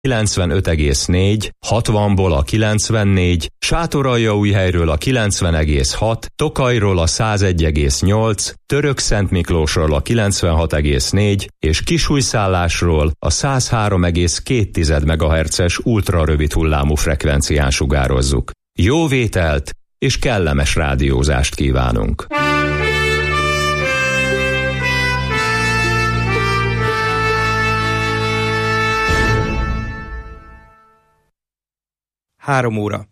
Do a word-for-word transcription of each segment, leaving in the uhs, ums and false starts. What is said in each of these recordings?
kilencvenöt egész négy, hatvanból a kilencvennégy, Sátoraljaújhelyről a kilencven egész hat, Tokajról a száz egy egész nyolc, Törökszentmiklósról a kilencvenhat egész négy és Kisújszállásról a száz három egész két megahertzes ultrarövid hullámú frekvencián sugározzuk. Jó vételt és kellemes rádiózást kívánunk! Három óra.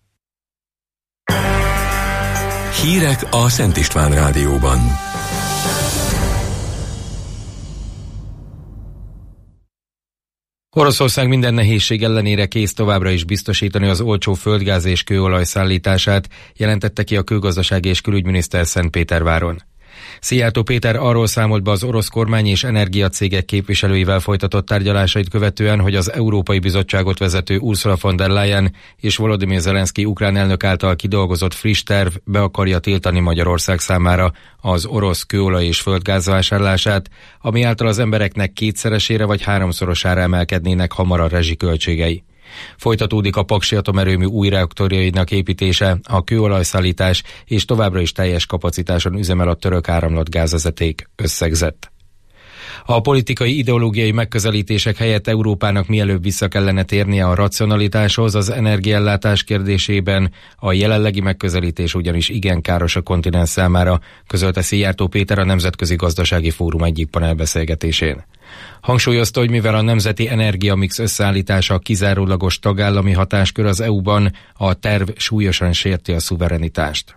Hírek a Szent István Rádióban. Oroszország minden nehézség ellenére kész továbbra is biztosítani az olcsó földgáz és kőolaj szállítását, jelentette ki a külgazdasági és külügyminiszter Szentpéterváron. Szijjártó Péter arról számolt be az orosz kormány és energiacégek képviselőivel folytatott tárgyalásait követően, hogy az Európai Bizottságot vezető Ursula von der Leyen és Volodymyr Zelenszky ukrán elnök által kidolgozott friss terv be akarja tiltani Magyarország számára az orosz kőolaj és földgáz vásárlását, ami által az embereknek kétszeresére vagy háromszorosára emelkednének hamar a rezsiköltségei. Folytatódik a Paksi atomerőmű új reaktorjainak építése, a kőolajszállítás és továbbra is teljes kapacitáson üzemel a török áramlatgázvezeték, összegzett. A politikai ideológiai megközelítések helyett Európának mielőbb vissza kellene térnie a racionalitáshoz az energiaellátás kérdésében, a jelenlegi megközelítés ugyanis igen káros a kontinens számára, közölte Szijjártó Péter a Nemzetközi Gazdasági Fórum egyik panelbeszélgetésén. Hangsúlyozta, hogy mivel a nemzeti energiamix összeállítása kizárólagos tagállami hatáskör az é u-ban, a terv súlyosan sérti a szuverenitást.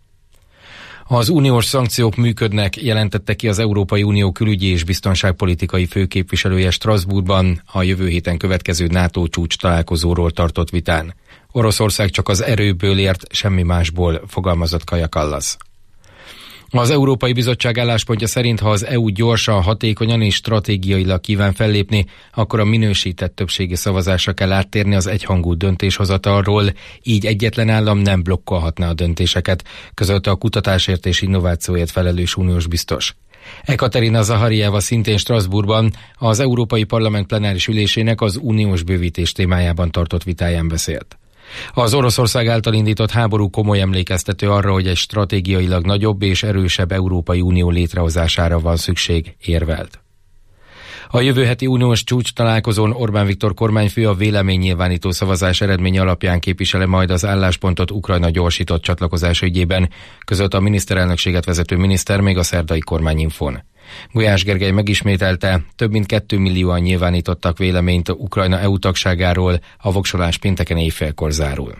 Az uniós szankciók működnek, jelentette ki az Európai Unió külügyi és biztonságpolitikai főképviselője Strasbourgban a jövő héten következő NATO csúcs találkozóról tartott vitán. Oroszország csak az erőből ért, semmi másból, fogalmazott Kaja Kallas. Az Európai Bizottság álláspontja szerint, ha az é u gyorsan, hatékonyan és stratégiailag kíván fellépni, akkor a minősített többségi szavazásra kell áttérni az egyhangú döntéshozatalról, így egyetlen állam nem blokkolhatná a döntéseket, közölte a kutatásért és innovációért felelős uniós biztos. Ekaterina Zaharijeva szintén Strasbourgban az Európai Parlament plenáris ülésének az uniós bővítés témájában tartott vitáján beszélt. Az Oroszország által indított háború komoly emlékeztető arra, hogy egy stratégiailag nagyobb és erősebb Európai Unió létrehozására van szükség, érvelt. A jövő heti uniós csúcs találkozón Orbán Viktor kormányfő a véleménynyilvánító szavazás eredménye alapján képviseli majd az álláspontot Ukrajna gyorsított csatlakozása ügyében, között a miniszterelnökséget vezető miniszter még a szerdai kormányinfón. Gulyás Gergely megismételte, több mint két millióan nyilvánítottak véleményt Ukrajna é u tagságáról, a voksolás pénteken éjfélkor zárul.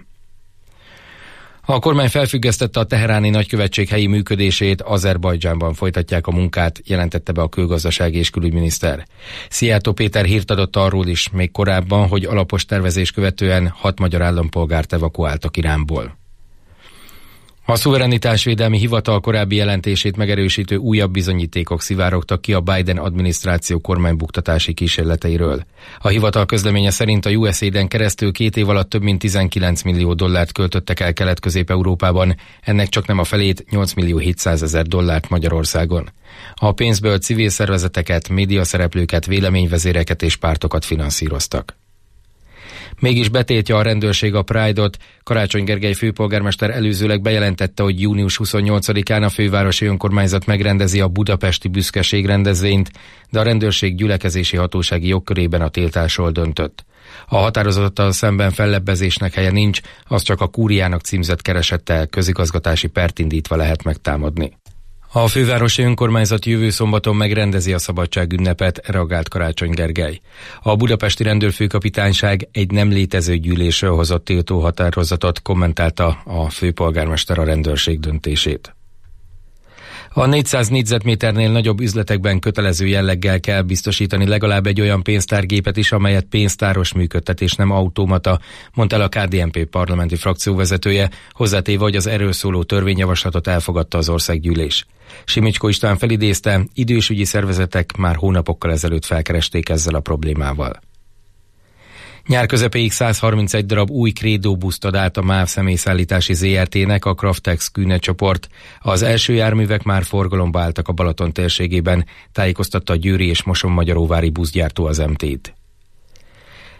A kormány felfüggesztette a teheráni nagykövetség helyi működését, Azerbajdzsánban folytatják a munkát, jelentette be a külgazdasági és külügyminiszter. Szijjártó Péter hírt adott arról is még korábban, hogy alapos tervezés követően hat magyar állampolgárt evakuáltak Iránból. A szuverenitásvédelmi hivatal korábbi jelentését megerősítő újabb bizonyítékok szivárogtak ki a Biden adminisztráció kormánybuktatási kísérleteiről. A hivatal közleménye szerint a u es á-den keresztül két év alatt több mint tizenkilenc millió dollárt költöttek el Kelet-Közép-Európában, ennek csak nem a felét, nyolc millió hétszázezer dollárt Magyarországon. A pénzből civil szervezeteket, médiaszereplőket, véleményvezéreket és pártokat finanszíroztak. Mégis betiltja a rendőrség a Pride-ot. Karácsony Gergely főpolgármester előzőleg bejelentette, hogy június huszonnyolcadikán a fővárosi önkormányzat megrendezi a budapesti büszkeség rendezvényt, de a rendőrség gyülekezési hatósági jogkörében a tiltásról döntött. A határozattal szemben fellebbezésnek helye nincs, az csak a kúriának címzett keresettel közigazgatási pert indítva lehet megtámadni. A fővárosi önkormányzat jövő szombaton megrendezi a szabadságünnepet, reagált Karácsony Gergely. A budapesti rendőrfőkapitányság egy nem létező gyűlésről hozott tiltó határozatot, kommentálta a főpolgármester a rendőrség döntését. A négyszáz négyzetméternél nagyobb üzletekben kötelező jelleggel kell biztosítani legalább egy olyan pénztárgépet is, amelyet pénztáros működtetés, nem automata, mondta el a ká dé en pé parlamenti frakcióvezetője, hozzátéve, hogy az erről szóló törvényjavaslatot elfogadta az országgyűlés. Simicskó István felidézte, idősügyi szervezetek már hónapokkal ezelőtt felkeresték ezzel a problémával. Nyár közepéig száz harmincegy darab új Credo buszt ad át a MÁV személyszállítási zé er té-nek a Craftex Kühne csoport. Az első járművek már forgalomba álltak a Balaton térségében, tájékoztatta a győri és Mosonmagyaróvári buszgyártó az em té-t.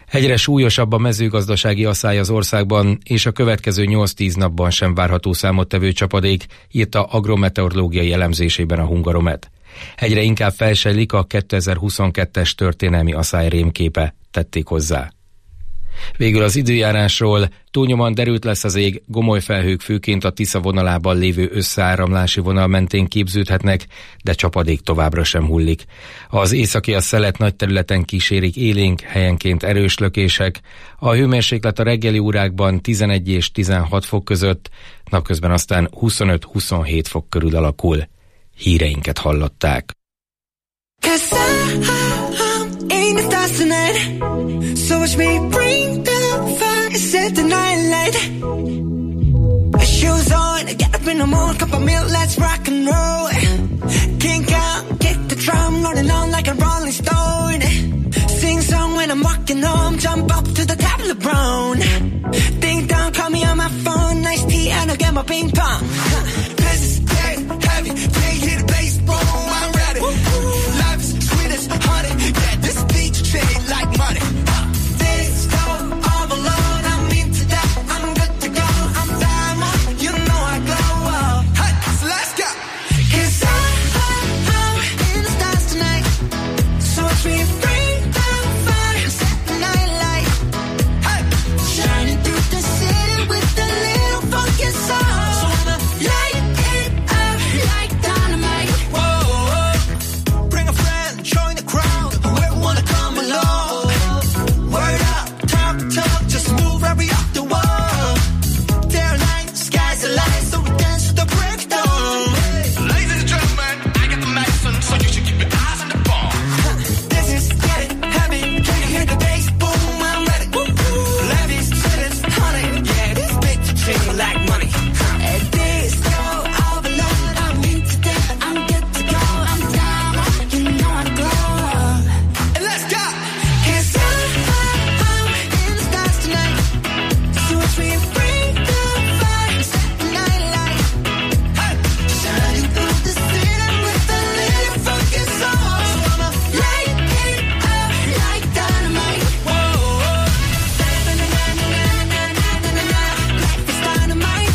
Egyre súlyosabb a mezőgazdasági asszály az országban, és a következő nyolc-tíz napban sem várható számottevő csapadék, írta agrometeorológiai elemzésében a Hungaromet. Egyre inkább felsejlik a kétezer-huszonkettes történelmi asszály rémképe, tették hozzá. Végül az időjárásról: túlnyomóan derült lesz az ég, gomoly felhők főként a Tisza vonalában lévő összeáramlási vonal mentén képződhetnek, de csapadék továbbra sem hullik. Az északi a szelet nagy területen kísérik élénk, helyenként erős lökések. A hőmérséklet a reggeli órákban tizenegy és tizenhat fok között, napközben aztán huszonöt-huszonhét fok körül alakul. Híreinket hallották. So watch me bring the fire, set the night light. Shoes on, get up in the morning, cup of milk, let's rock and roll. Kink out, kick the drum, rolling on like a rolling stone. Sing song when I'm walking home, jump up to the top of the brown. Ding dong, call me on my phone, nice tea and I'll get my ping pong. This is dead heavy, can't hear the bass, boom, I'm ready. Life is sweet as honey, yeah, this beat chain like money. This go all alone, I'm into that, I'm good to go, I'm diamond, you know I glow. Hey, so let's go. 'Cause I, I, I'm in the stars tonight, so watch me bring the fire, set the night light. Hey, shining through the city with a little funky soul. So I'ma light it up like dynamite. Whoa, whoa. Bring a friend, join the crowd, whoever wanna come along. Word up, talk, talk, just move right up the wall. Day or night, sky's the light, so we dance to the break of dawn. Ladies and gentlemen, I got the medicine, so you should keep your eyes on the ball. This is getting heavy, can you hear the bass? Boom, I'm ready. Levies, cities, honey, yeah, this bitch treat me like money. At this go all alone, I'm into that, I'm good to go, I'm down, you know I glow. And let's go. 'Cause I, I, I'm in the stars tonight, so watch me bring the fire, set the night light. Hey, shining through the city with a little funky soul. So I'ma light it up like dynamite. Whoa, whoa. Na-na-na-na-na-na-na-na-na-na. Life is dynamite.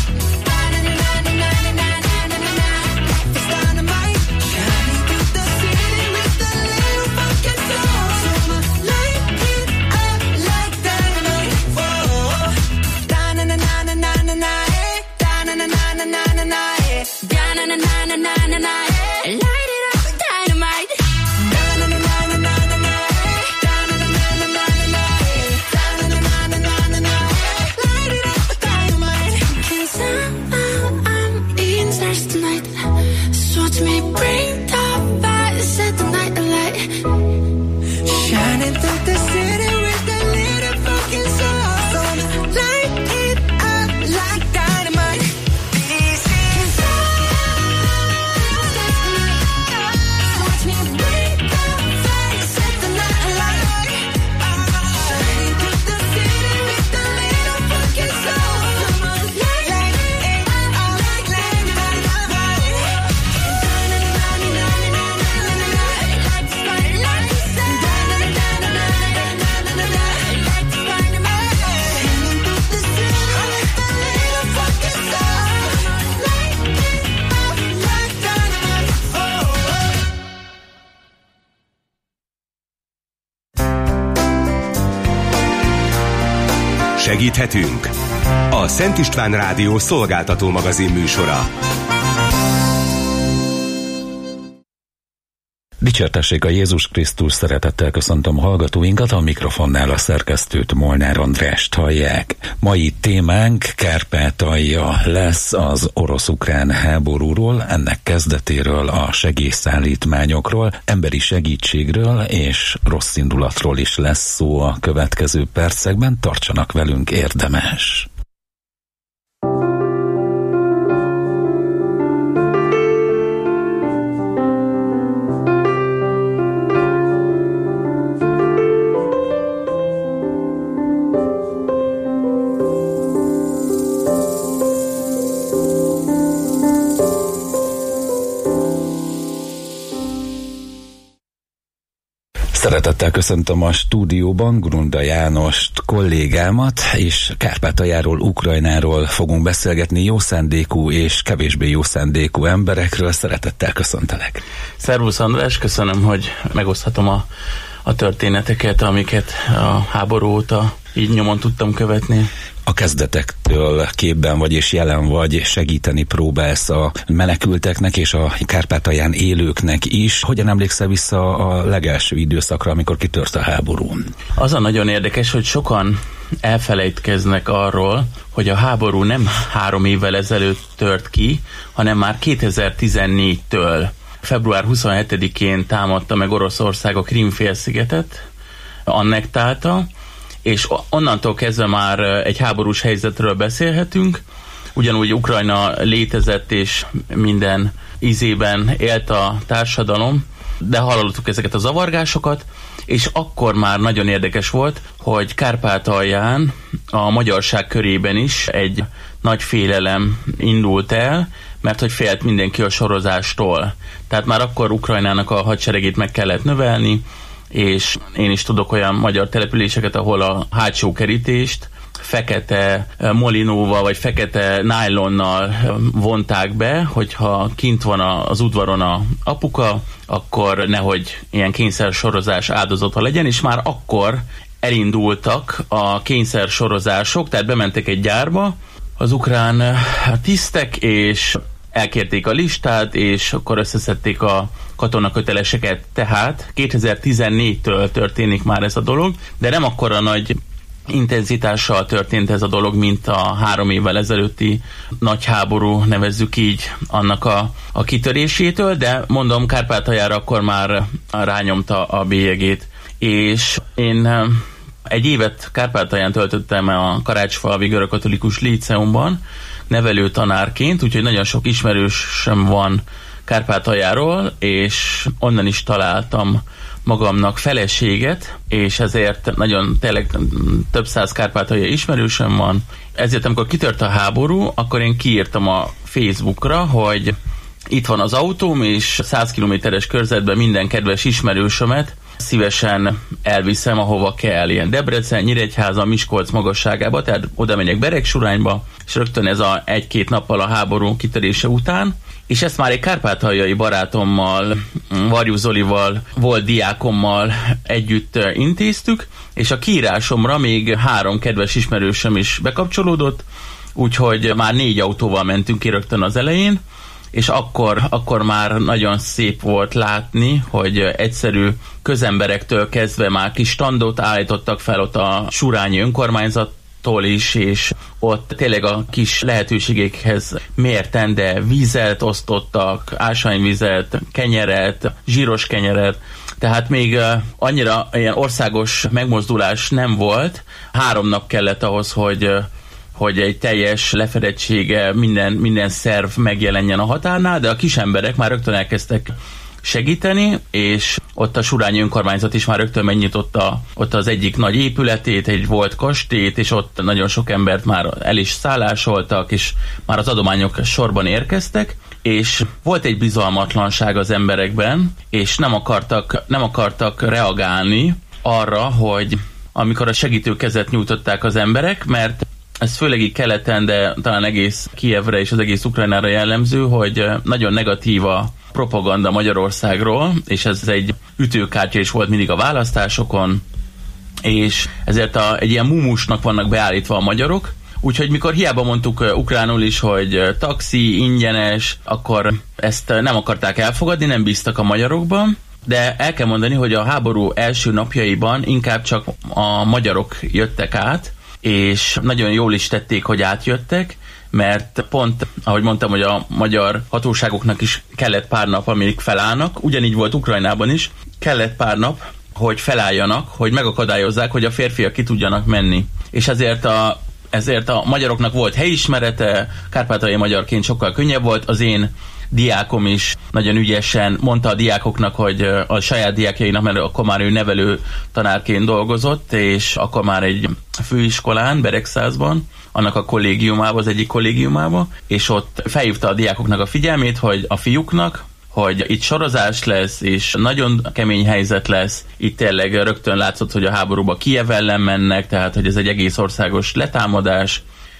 Na-na-na-na-na-na-na-na-na-na. Life is dynamite. Shining through the city with a little funky soul. So I'ma light it up like dynamite. Whoa. Da-na-na-na-na-na-na-na, eh. Da-na-na-na-na-na-na, eh. Da-na-na-na-na-na-na, eh. Light it up like dynamite. Da-na-na-na-na-na-na, eh. Da-na-na-na-na-na-na, eh. Da-na-na-na-na-na-na, eh. Light it up like dynamite. 'Cause I'm, I'm, I'm in stars tonight, so watch me bring the fire, set the night alight. Shining through the city with a little fucking soul. So light it up like dynamite. This is so watch me bring the fire, set the night alight. Shining through the city with a little fucking soul. So light it up like dynamite. Segíthetünk? A Szent István Rádió szolgáltató magazin műsora. Dicsértessék a Jézus Krisztus, szeretettel köszöntöm hallgatóinkat, a mikrofonnál a szerkesztőt, Molnár Andrást hallják. Mai témánk Kárpátalja lesz, az orosz-ukrán háborúról, ennek kezdetéről, a segélyszállítmányokról, emberi segítségről és rossz indulatról is lesz szó a következő percekben, tartsanak velünk, érdemes. Szeretettel köszöntöm a stúdióban Grunda Jánost, kollégámat, és Kárpátaljáról, Ukrajnáról fogunk beszélgetni, jó szándékú és kevésbé jó szándékú emberekről. Szeretettel köszöntelek. Szervusz András, köszönöm, hogy megoszthatom a, a történeteket, amiket a háború óta így nyomon tudtam követni. A kezdetektől képben vagy és jelen vagy, segíteni próbálsz a menekülteknek és a Kárpátalján élőknek is. Hogyan emlékszel vissza a legelső időszakra, amikor kitört a háború? Az a nagyon érdekes, hogy sokan elfelejtkeznek arról, hogy a háború nem három évvel ezelőtt tört ki, hanem már kétezer-tizennégytől. február huszonhetedikén támadta meg Oroszország a Krím-félszigetet, annektálta, és onnantól kezdve már egy háborús helyzetről beszélhetünk. Ugyanúgy Ukrajna létezett, és minden ízében élt a társadalom, de hallottuk ezeket a zavargásokat, és akkor már nagyon érdekes volt, hogy Kárpátalján a magyarság körében is egy nagy félelem indult el, mert hogy félt mindenki a sorozástól. Tehát már akkor Ukrajnának a hadseregét meg kellett növelni, és én is tudok olyan magyar településeket, ahol a hátsó kerítést fekete molinóval vagy fekete nájlonnal vonták be, hogyha kint van az udvaron a apuka, akkor nehogy ilyen kényszersorozás áldozata legyen, és már akkor elindultak a kényszersorozások, tehát bementek egy gyárba az ukrán tisztek, és elkérték a listát, és akkor összeszedték a katonaköteleseket. Tehát kétezer-tizennégytől történik már ez a dolog, de nem akkora nagy intenzitással történt ez a dolog, mint a három évvel ezelőtti nagy háború, nevezzük így, annak a, a kitörésétől, de mondom, Kárpátaljára akkor már rányomta a bélyegét. És én egy évet Kárpátalján töltöttem a Karácsfalvi Görögkatolikus Líceumban, nevelő tanárként, úgyhogy nagyon sok ismerősöm van Kárpátaljáról, és onnan is találtam magamnak feleséget, és ezért nagyon tényleg több száz kárpátaljai ismerősöm van. Ezért amikor kitört a háború, akkor én kiírtam a Facebookra, hogy itt van az autóm, és száz kilométeres körzetben minden kedves ismerősömet szívesen elviszem, ahova kell, ilyen Debrecen, Nyíregyháza, Miskolc magasságába, tehát oda megyek Beregsurányba, és rögtön ez a egy-két nappal a háború kitörése után, és ezt már egy kárpátaljai barátommal, Varjú Zolival, volt diákommal együtt intéztük, és a kiírásomra még három kedves ismerősöm is bekapcsolódott, úgyhogy már négy autóval mentünk ki rögtön az elején, és akkor, akkor már nagyon szép volt látni, hogy egyszerű közemberektől kezdve már kis standot állítottak fel ott a surányi önkormányzattól is, és ott tényleg a kis lehetőségekhez mérten, de vízet osztottak, ásványvizet, kenyeret, zsíros kenyeret, tehát még annyira ilyen országos megmozdulás nem volt. Három nap kellett ahhoz, hogy hogy egy teljes lefedettsége, minden, minden szerv megjelenjen a határnál, de a kis emberek már rögtön elkezdtek segíteni, és ott a surányi önkormányzat is már rögtön megnyitotta ott az egyik nagy épületét, egy volt kastélyt, és ott nagyon sok embert már el is szállásoltak, és már az adományok sorban érkeztek, és volt egy bizalmatlanság az emberekben, és nem akartak, nem akartak reagálni arra, hogy amikor a segítőkezet nyújtották az emberek, mert ez főleg így keleten, de talán egész Kijevre és az egész Ukrajnára jellemző, hogy nagyon negatív a propaganda Magyarországról, és ez egy ütőkártya is volt mindig a választásokon, és ezért a, egy ilyen mumusnak vannak beállítva a magyarok, úgyhogy mikor hiába mondtuk ukránul is, hogy taxi, ingyenes, akkor ezt nem akarták elfogadni, nem bíztak a magyarokban, de el kell mondani, hogy a háború első napjaiban inkább csak a magyarok jöttek át, és nagyon jól is tették, hogy átjöttek, mert pont, ahogy mondtam, hogy a magyar hatóságoknak is kellett pár nap, amíg felállnak, ugyanígy volt Ukrajnában is, kellett pár nap, hogy felálljanak, hogy megakadályozzák, hogy a férfiak ki tudjanak menni. És ezért a, ezért a magyaroknak volt helyismerete, kárpátaljai magyarként sokkal könnyebb volt, az én diákom is nagyon ügyesen mondta a diákoknak, hogy a saját diákjainak, mert akkor már ő nevelő tanárként dolgozott, és akkor már egy főiskolán, Beregszázban, annak a kollégiumába, az egyik kollégiumába, és ott felhívta a diákoknak a figyelmét, hogy a fiúknak, hogy itt sorozás lesz, és nagyon kemény helyzet lesz. Itt tényleg rögtön látszott, hogy a háborúba Kijev ellen mennek, tehát hogy ez egy egész országos letámadás,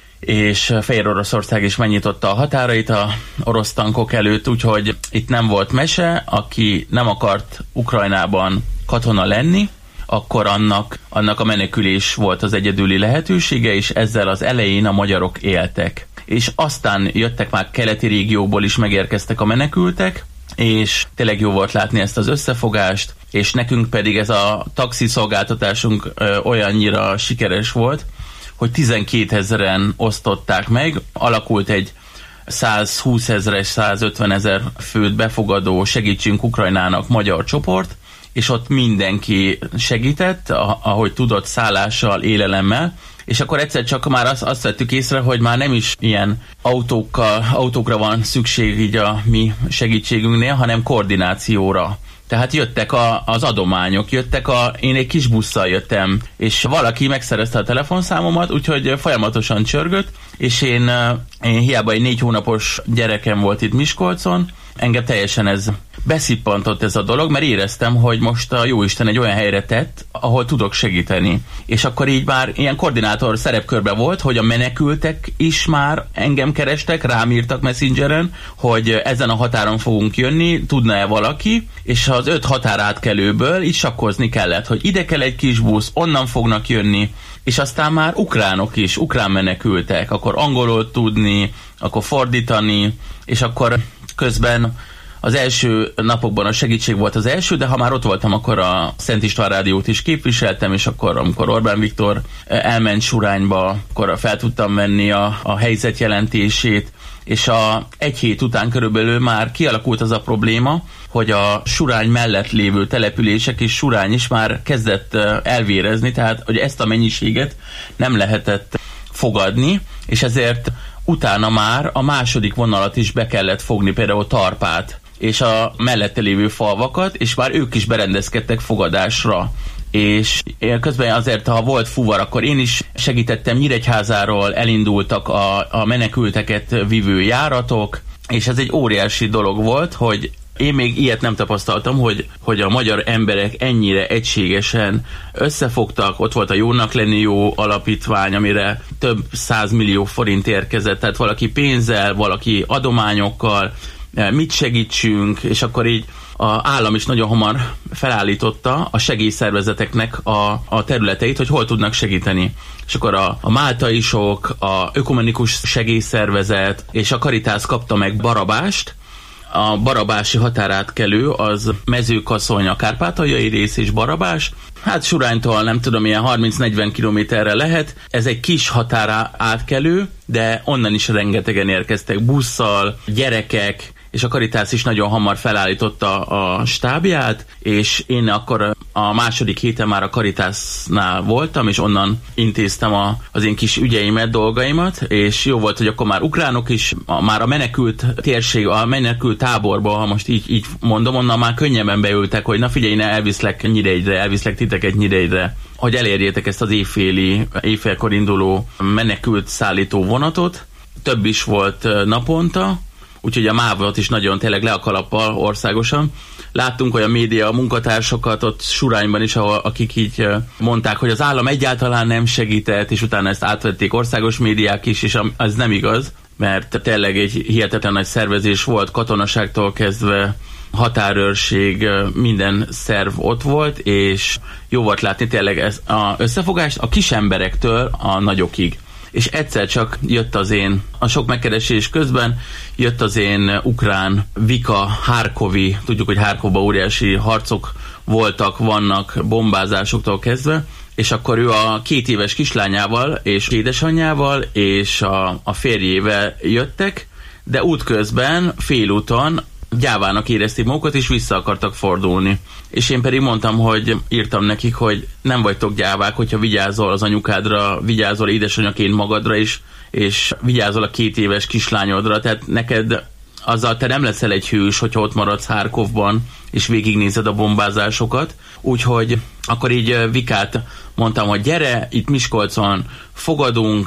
és Fehér Oroszország is megnyitotta a határait a orosz tankok előtt, úgyhogy itt nem volt mese, aki nem akart Ukrajnában katona lenni, akkor annak, annak a menekülés volt az egyedüli lehetősége, és ezzel az elején a magyarok éltek. És aztán jöttek már keleti régióból is, megérkeztek a menekültek, és tényleg jó volt látni ezt az összefogást, és nekünk pedig ez a taxi szolgáltatásunk ö, olyannyira sikeres volt, hogy tizenkétezren osztották meg, alakult egy százhúszezeres, százötvenezer főt befogadó Segítsünk Ukrajnának magyar csoport, és ott mindenki segített, ahogy tudott, szállással, élelemmel, és akkor egyszer csak már azt, azt vettük észre, hogy már nem is ilyen autókkal, autókra van szükség így a mi segítségünknél, hanem koordinációra. Tehát jöttek a, az adományok, jöttek a, én egy kis busszal jöttem, és valaki megszerezte a telefonszámomat, úgyhogy folyamatosan csörgött, és én, én hiába egy négy hónapos gyerekem volt itt Miskolcon, engem teljesen ez beszippantott ez a dolog, mert éreztem, hogy most a Jóisten egy olyan helyre tett, ahol tudok segíteni. És akkor így már ilyen koordinátor szerepkörben volt, hogy a menekültek is már engem kerestek, rám írtak Messengeren, hogy ezen a határon fogunk jönni, tudna-e valaki, és az öt határátkelőből így sakkozni kellett, hogy ide kell egy kis busz, onnan fognak jönni, és aztán már ukránok is, ukrán menekültek, akkor angolul tudni, akkor fordítani, és akkor közben az első napokban a segítség volt az első, de ha már ott voltam, akkor a Szent István Rádiót is képviseltem, és akkor, amikor Orbán Viktor elment Surányba, akkor fel tudtam menni a, a helyzet jelentését, és a egy hét után körülbelül már kialakult az a probléma, hogy a Surány mellett lévő települések és Surány is már kezdett elvérezni, tehát hogy ezt a mennyiséget nem lehetett fogadni, és ezért utána már a második vonalat is be kellett fogni, például Tarpát, és a mellette lévő falvakat, és már ők is berendezkedtek fogadásra. És közben azért, ha volt fuvar, akkor én is segítettem, Nyíregyházáról elindultak a, a menekülteket vívő járatok, és ez egy óriási dolog volt, hogy én még ilyet nem tapasztaltam, hogy, hogy a magyar emberek ennyire egységesen összefogtak, ott volt a Jónak lenni jó alapítvány, amire több százmillió forint érkezett, tehát valaki pénzzel, valaki adományokkal, mit segítsünk, és akkor így az állam is nagyon hamar felállította a segélyszervezeteknek a, a területeit, hogy hol tudnak segíteni. És akkor a, a máltaisok, a ökumenikus segélyszervezet és a Caritas kapta meg Barabást. A barabási határátkelő az Mezőkaszony, a kárpátaljai rész és Barabás. Hát Suránytól nem tudom, ilyen harminc-negyven kilométerre lehet. Ez egy kis határátkelő, de onnan is rengetegen érkeztek busszal, gyerekek, és a Caritas is nagyon hamar felállította a stábját, és én akkor a második héten már a Caritasnál voltam, és onnan intéztem a, az én kis ügyeimet, dolgaimat, és jó volt, hogy akkor már ukránok is, a, már a menekült térség, a menekült táborba, ha most így, így mondom, onnan már könnyebben beültek, hogy na figyelj, ne elviszlek Nyíregyre, elviszlek titeket Nyíregyre, hogy elérjétek ezt az éjféli, éjfélkor induló menekült szállító vonatot. Több is volt naponta, úgyhogy a mávot is nagyon tényleg le a kalappal országosan. Láttunk olyan média munkatársokat ott Surányban is, ahol, akik így mondták, hogy az állam egyáltalán nem segített, és utána ezt átvették országos médiák is, és az nem igaz, mert tényleg egy hihetetlen nagy szervezés volt, katonaságtól kezdve határőrség, minden szerv ott volt, és jó volt látni tényleg ezt az összefogást a kis emberektől a nagyokig. És egyszer csak jött az én, a sok megkeresés közben jött az én ukrán Vika Harkovi, tudjuk, hogy Harkovban óriási harcok voltak, vannak bombázásoktól kezdve, és akkor ő a két éves kislányával és édesanyjával és a, a férjével jöttek, de útközben félúton gyávának érezték magukat, és vissza akartak fordulni. És én pedig mondtam, hogy írtam nekik, hogy nem vagytok gyávák, hogyha vigyázol az anyukádra, vigyázol édesanyaként magadra is, és vigyázol a két éves kislányodra, tehát neked azzal te nem leszel egy hős, hogyha ott maradsz Harkovban, és végignézed a bombázásokat. Úgyhogy akkor így Vikát mondtam, hogy gyere, itt Miskolcon fogadunk,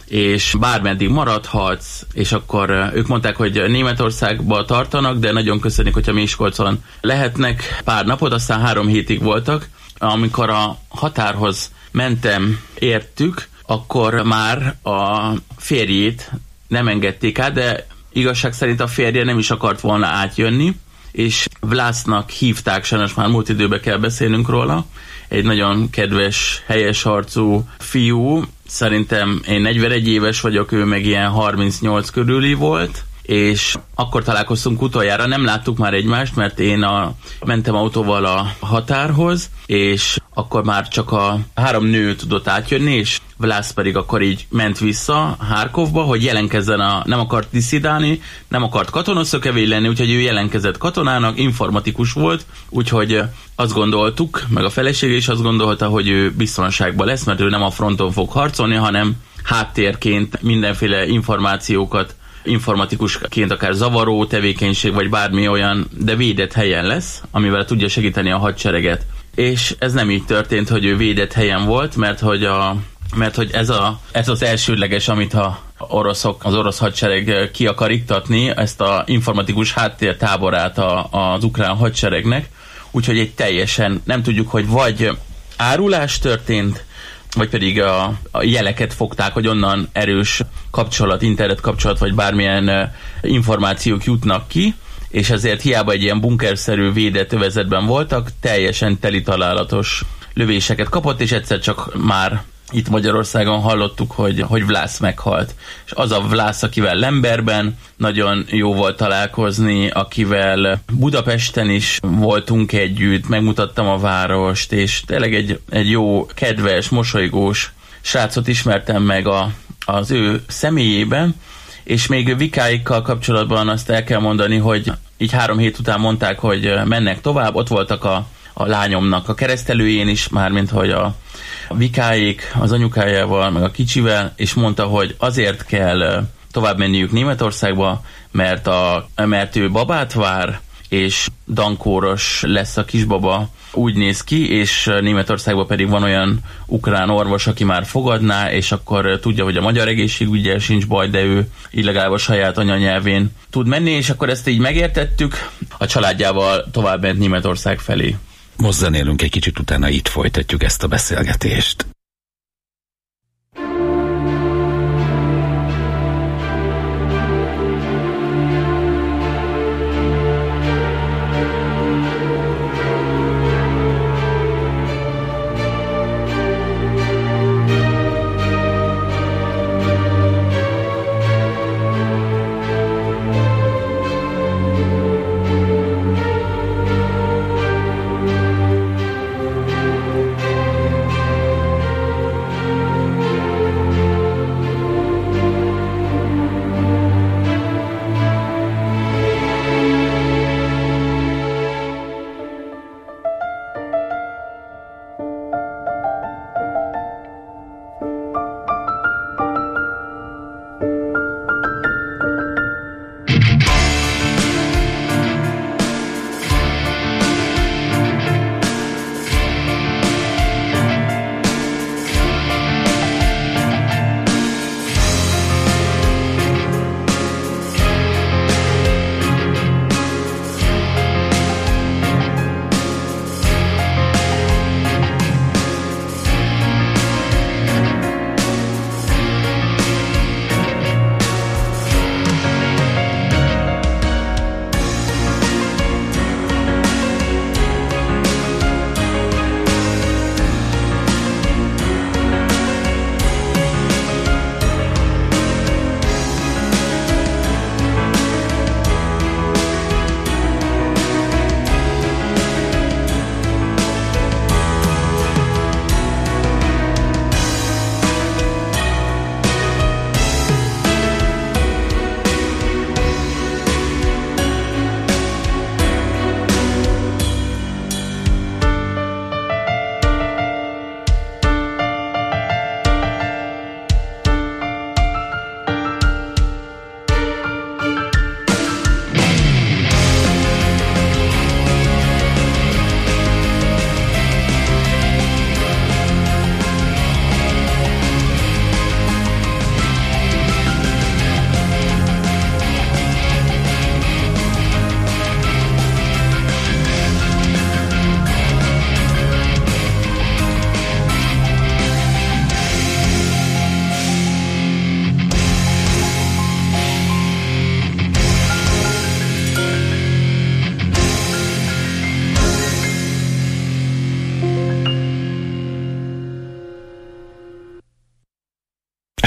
és bármeddig maradhatsz, és akkor ők mondták, hogy Németországba tartanak, de nagyon köszönjük, hogyha Miskolcon lehetnek pár napot, aztán három hétig voltak. Amikor a határhoz mentem, értük, akkor már a férjét nem engedték át, de igazság szerint a férje nem is akart volna átjönni, és Vlásznak hívták, sajnos már múlt időben kell beszélnünk róla, egy nagyon kedves, helyes arcú fiú, szerintem én negyvenegy éves vagyok, ő meg ilyen harmincnyolc körüli volt, és akkor találkoztunk utoljára, nem láttuk már egymást, mert én a, mentem autóval a határhoz, és akkor már csak a három nő tudott átjönni, és Vlász pedig akkor így ment vissza Harkovba, hogy jelenkezzen, a, nem akart diszidálni, nem akart katonaszökevény lenni, úgyhogy ő jelenkezett katonának, informatikus volt, úgyhogy azt gondoltuk, meg a felesége is azt gondolta, hogy ő biztonságban lesz, mert ő nem a fronton fog harcolni, hanem háttérként mindenféle információkat, informatikusként akár zavaró tevékenység, vagy bármi olyan, de védett helyen lesz, amivel tudja segíteni a hadsereget. És ez nem így történt, hogy ő védett helyen volt, mert hogy, a, mert hogy ez, a, ez az elsődleges, amit a oroszok, az orosz hadsereg ki akar iktatni, ezt a informatikus háttértáborát a, az ukrán hadseregnek, úgyhogy egy teljesen, nem tudjuk, hogy vagy árulás történt, vagy pedig a, a jeleket fogták, hogy onnan erős kapcsolat, internet kapcsolat, vagy bármilyen uh, információk jutnak ki, és ezért hiába egy ilyen bunkerszerű védett övezetben voltak, teljesen teli találatos lövéseket kapott, és egyszer csak már itt Magyarországon hallottuk, hogy, hogy Vlász meghalt. És az a Vlász, akivel Lemberben nagyon jó volt találkozni, akivel Budapesten is voltunk együtt, megmutattam a várost, és tényleg egy, egy jó, kedves, mosolygós srácot ismertem meg a, az ő személyében, és még Vikáikkal kapcsolatban azt el kell mondani, hogy így három hét után mondták, hogy mennek tovább, ott voltak a, a lányomnak a keresztelőjén is, mármint hogy a A Vikáék az anyukájával, meg a kicsivel, és mondta, hogy azért kell tovább menniük Németországba, mert, a, mert ő babát vár, és dankóros lesz a kisbaba, úgy néz ki, és Németországban pedig van olyan ukrán orvos, aki már fogadná, és akkor tudja, hogy a magyar egészségügyel sincs baj, de ő így legalább a saját anyanyelvén tud menni, és akkor ezt így megértettük, a családjával tovább ment Németország felé. Most zenélünk egy kicsit, utána itt folytatjuk ezt a beszélgetést.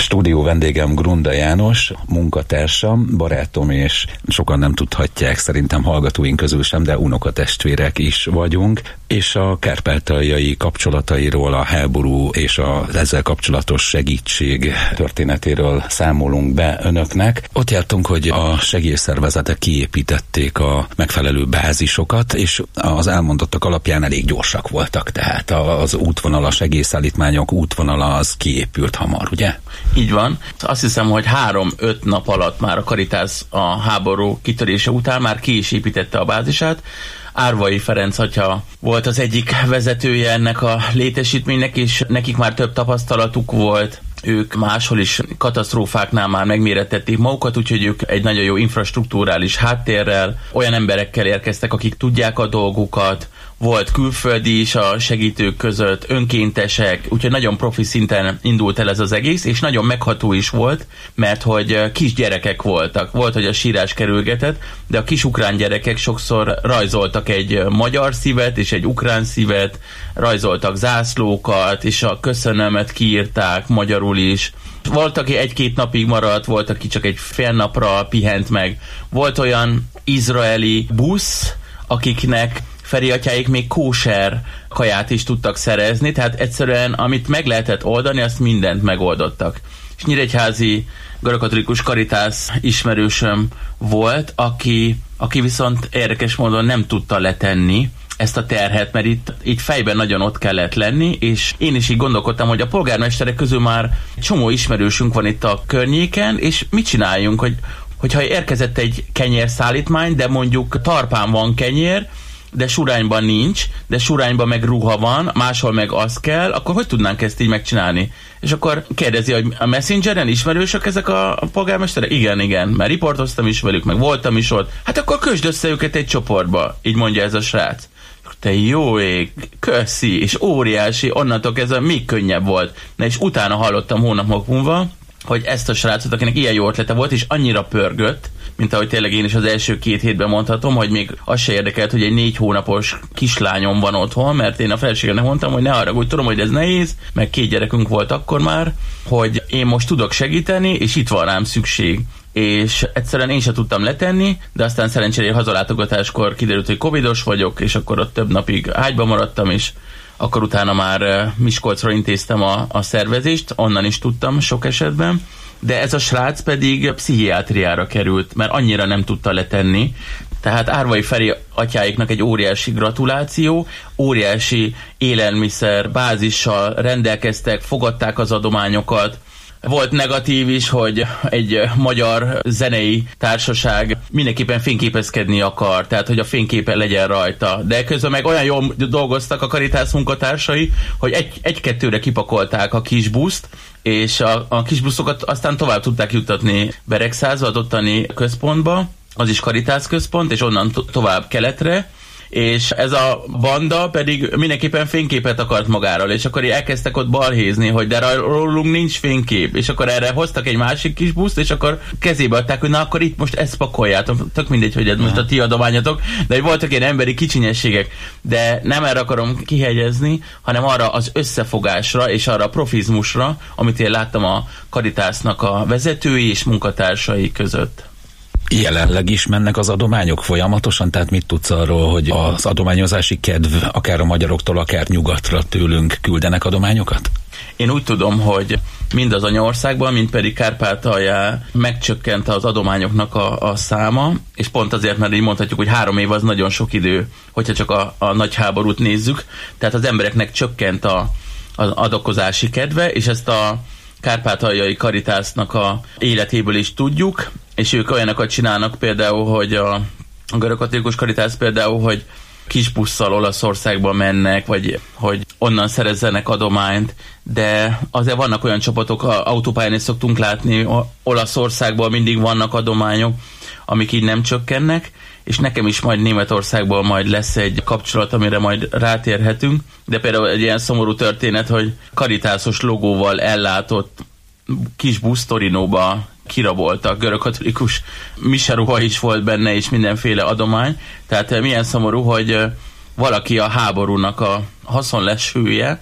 Stúdió vendégem Grunda János, munkatársam, barátom, és sokan nem tudhatják, szerintem hallgatóink közül sem, de unokatestvérek is vagyunk, és a kárpátaljai kapcsolatairól, a háború és az ezzel kapcsolatos segítség történetéről számolunk be önöknek. Ott jártunk, hogy a segélyszervezetek kiépítették a megfelelő bázisokat, és az elmondottak alapján elég gyorsak voltak, tehát az útvonal, a segélyszállítmányok útvonala az kiépült hamar, ugye? Így van. Azt hiszem, hogy három-öt nap alatt már a Caritas a háború kitörése után már ki is építette a bázisát. Árvai Ferenc atya volt az egyik vezetője ennek a létesítménynek, és nekik már több tapasztalatuk volt. Ők máshol is katasztrófáknál már megmérettették magukat, úgyhogy ők egy nagyon jó infrastruktúrális háttérrel, olyan emberekkel érkeztek, akik tudják a dolgukat, volt külföldi is a segítők között, önkéntesek, úgyhogy nagyon profi szinten indult el ez az egész, és nagyon megható is volt, mert hogy kisgyerekek voltak. Volt, hogy a sírás kerülgetett, de a kis ukrán gyerekek sokszor rajzoltak egy magyar szívet és egy ukrán szívet, rajzoltak zászlókat, és a köszönömet kiírták magyarul is. Volt, aki egy-két napig maradt, volt, aki csak egy fél napra pihent meg. Volt olyan izraeli busz, akiknek Feri atyáik még kóser kaját is tudtak szerezni, tehát egyszerűen, amit meg lehetett oldani, azt mindent megoldottak. És nyíregyházi görögkatolikus Caritas ismerősöm volt, aki, aki viszont érdekes módon nem tudta letenni ezt a terhet, mert itt, itt fejben nagyon ott kellett lenni, és én is így gondolkodtam, hogy a polgármesterek közül már csomó ismerősünk van itt a környéken, és mit csináljunk, hogy, hogyha érkezett egy kenyérszállítmány, de mondjuk Tarpán van kenyér, de Surányban nincs, de Surányban meg ruha van, máshol meg az kell, akkor hogy tudnánk ezt így megcsinálni? És akkor kérdezi, hogy a Messengeren ismerősök ezek a polgármesterek? Igen, igen, mert riportoztam is velük, meg voltam is ott. Hát akkor kösd össze őket egy csoportba, így mondja ez a srác. Te jó ég, köszi, és óriási, onnantól kezdve még könnyebb volt. Na és utána hallottam hónapok múlva, hogy ezt a srácot, akinek ilyen jó ötlete volt, és annyira pörgött, mint ahogy tényleg én is az első két hétben mondhatom, hogy még az se érdekelt, hogy egy négy hónapos kislányom van otthon, mert én a feleségemnek mondtam, hogy ne haragudj, tudom, hogy ez nehéz, meg két gyerekünk volt akkor már, hogy én most tudok segíteni, és itt van rám szükség. És egyszerűen én sem tudtam letenni, de aztán szerencsére hazalátogatáskor kiderült, hogy covidos vagyok, és akkor ott több napig ágyba maradtam, és akkor utána már Miskolcra intéztem a, a szervezést, onnan is tudtam sok esetben, de ez a srác pedig pszichiátriára került, mert annyira nem tudta letenni. Tehát Árvai Feri atyáiknak egy óriási gratuláció, óriási élelmiszer bázissal rendelkeztek, fogadták az adományokat. Volt negatív is, hogy egy magyar zenei társaság mindenképpen fényképezkedni akar, tehát hogy a fényképe legyen rajta. De közben meg olyan jól dolgoztak a Caritas munkatársai, hogy egy, egy-kettőre kipakolták a kis buszt, és a, a kis buszokat aztán tovább tudták juttatni Beregszázba, az ottani központba, az is Caritas központ, és onnan to- tovább keletre, és ez a banda pedig mindenképpen fényképet akart magáról, és akkor elkezdtek ott balhézni, hogy de rólunk nincs fénykép, és akkor erre hoztak egy másik kis buszt, és akkor kezébe adták, hogy na akkor itt most ezt pakoljátok, tök mindegy, hogy ez most a ti adományatok, de hogy voltak ilyen emberi kicsinyességek, de nem erre akarom kihegyezni, hanem arra az összefogásra, és arra a profizmusra, amit én láttam a Caritasnak a vezetői és munkatársai között. Jelenleg is mennek az adományok folyamatosan, tehát mit tudsz arról, hogy az adományozási kedv akár a magyaroktól, akár nyugatra tőlünk küldenek adományokat? Én úgy tudom, hogy mind az anyaországban, mind pedig Kárpátalján megcsökkent az adományoknak a, a száma, és pont azért, mert így mondhatjuk, hogy három év az nagyon sok idő, hogyha csak a, a nagy háborút nézzük, tehát az embereknek csökkent a, az adakozási kedve, és ezt a Kárpátaljai Caritasnak a életéből is tudjuk, és ők olyanokat csinálnak például, hogy a, a görögkatolikus Caritas például, hogy kis busszal Olaszországba mennek, vagy hogy onnan szerezzenek adományt, de azért vannak olyan csapatok, autópályán is szoktunk látni, Olaszországban mindig vannak adományok, amik így nem csökkennek, és nekem is majd Németországból majd lesz egy kapcsolat, amire majd rátérhetünk, de például egy ilyen szomorú történet, hogy Caritásos logóval ellátott kis busz Torinóba kiraboltak, görögkatolikus miseruha is volt benne, és mindenféle adomány, tehát milyen szomorú, hogy valaki a háborúnak a haszonlesője,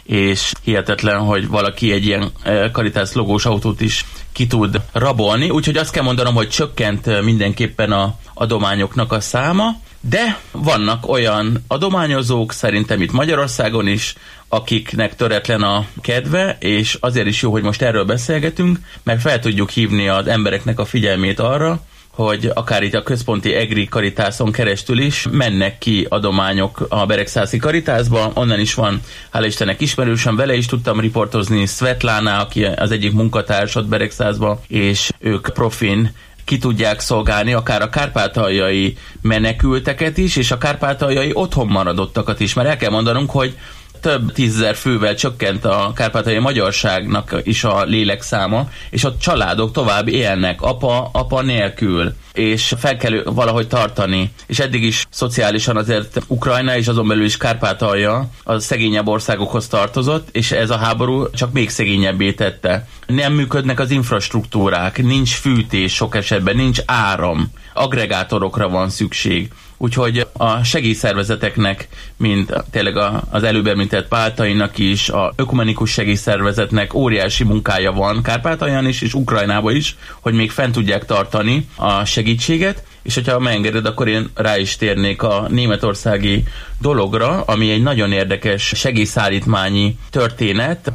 és hihetetlen, hogy valaki egy ilyen Caritas logós autót is ki tud rabolni. Úgyhogy azt kell mondanom, hogy csökkent mindenképpen a adományoknak a száma, de vannak olyan adományozók, szerintem itt Magyarországon is, akiknek töretlen a kedve, és azért is jó, hogy most erről beszélgetünk, mert fel tudjuk hívni az embereknek a figyelmét arra, hogy akár itt a központi EGRI Caritáson keresztül is mennek ki adományok a Beregszászi Caritasba, onnan is van, hála Istennek ismerősen, vele is tudtam riportozni, Svetlana, aki az egyik munkatársad Beregszászba, és ők profin ki tudják szolgálni akár a kárpátaljai menekülteket is, és a kárpátaljai otthon maradottakat is, mert el kell mondanunk, hogy több tízezer fővel csökkent a kárpátaljai magyarságnak is a lélekszáma, és a családok tovább élnek apa, apa nélkül, és fel kell valahogy tartani. És eddig is szociálisan azért Ukrajna és azon belül is Kárpátalja a szegényebb országokhoz tartozott, és ez a háború csak még szegényebbé tette. Nem működnek az infrastruktúrák, nincs fűtés sok esetben, nincs áram, agregátorokra van szükség. Úgyhogy a segélyszervezeteknek, mint tényleg az előbb említett Páltainak is, a ökumenikus segélyszervezetnek óriási munkája van Kárpátalján is, és Ukrajnában is, hogy még fent tudják tartani a segítséget, és hogyha megengeded, akkor én rá is térnék a németországi dologra, ami egy nagyon érdekes segélyszállítmányi történet,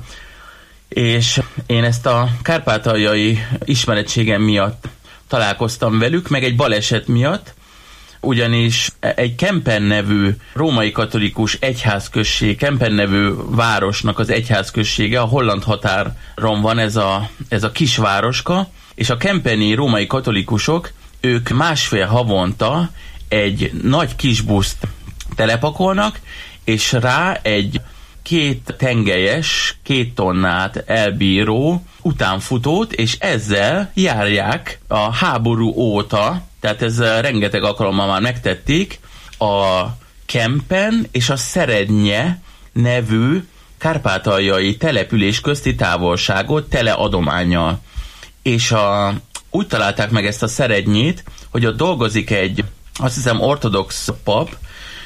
és én ezt a kárpátaljai ismerettségem miatt találkoztam velük, meg egy baleset miatt, ugyanis egy Kempen nevű római katolikus egyházközség, Kempen nevű városnak az egyházközsége, a holland határon van ez a, ez a kisvároska, és a kempeni római katolikusok, ők másfél havonta egy nagy kisbuszt telepakolnak, és rá egy két tengelyes, két tonnát elbíró utánfutót, és ezzel járják a háború óta, tehát ez rengeteg alkalommal már megtették, a Kempen és a Szerednye nevű kárpátaljai település közti távolságot tele adománnyal. És a, úgy találták meg ezt a Szerednyét, hogy ott dolgozik egy, azt hiszem, ortodox pap,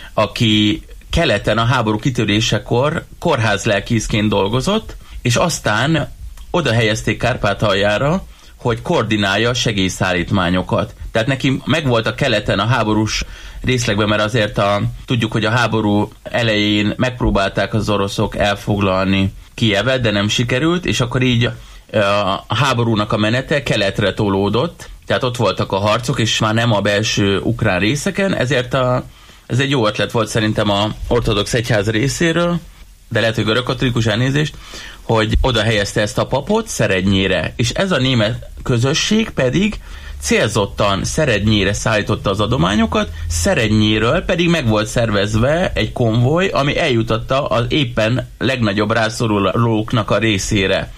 aki keleten a háború kitörésekor kórházlelkészként dolgozott, és aztán oda helyezték Kárpátaljára, hogy koordinálja a segélyszállítmányokat. Tehát neki megvolt a keleten a háborús részlegben, mert azért a, tudjuk, hogy a háború elején megpróbálták az oroszok elfoglalni Kijevet, de nem sikerült, és akkor így a háborúnak a menete keletre tolódott, tehát ott voltak a harcok, és már nem a belső ukrán részeken, ezért a, ez egy jó ötlet volt szerintem a ortodox egyház részéről, de lehet, hogy görögkatolikus, elnézést, hogy oda helyezte ezt a papot Szerednyére, és ez a német közösség pedig célzottan Szerednyére szállította az adományokat, Szerednyéről pedig meg volt szervezve egy konvoj, ami eljutatta az éppen legnagyobb rászorulóknak a részére.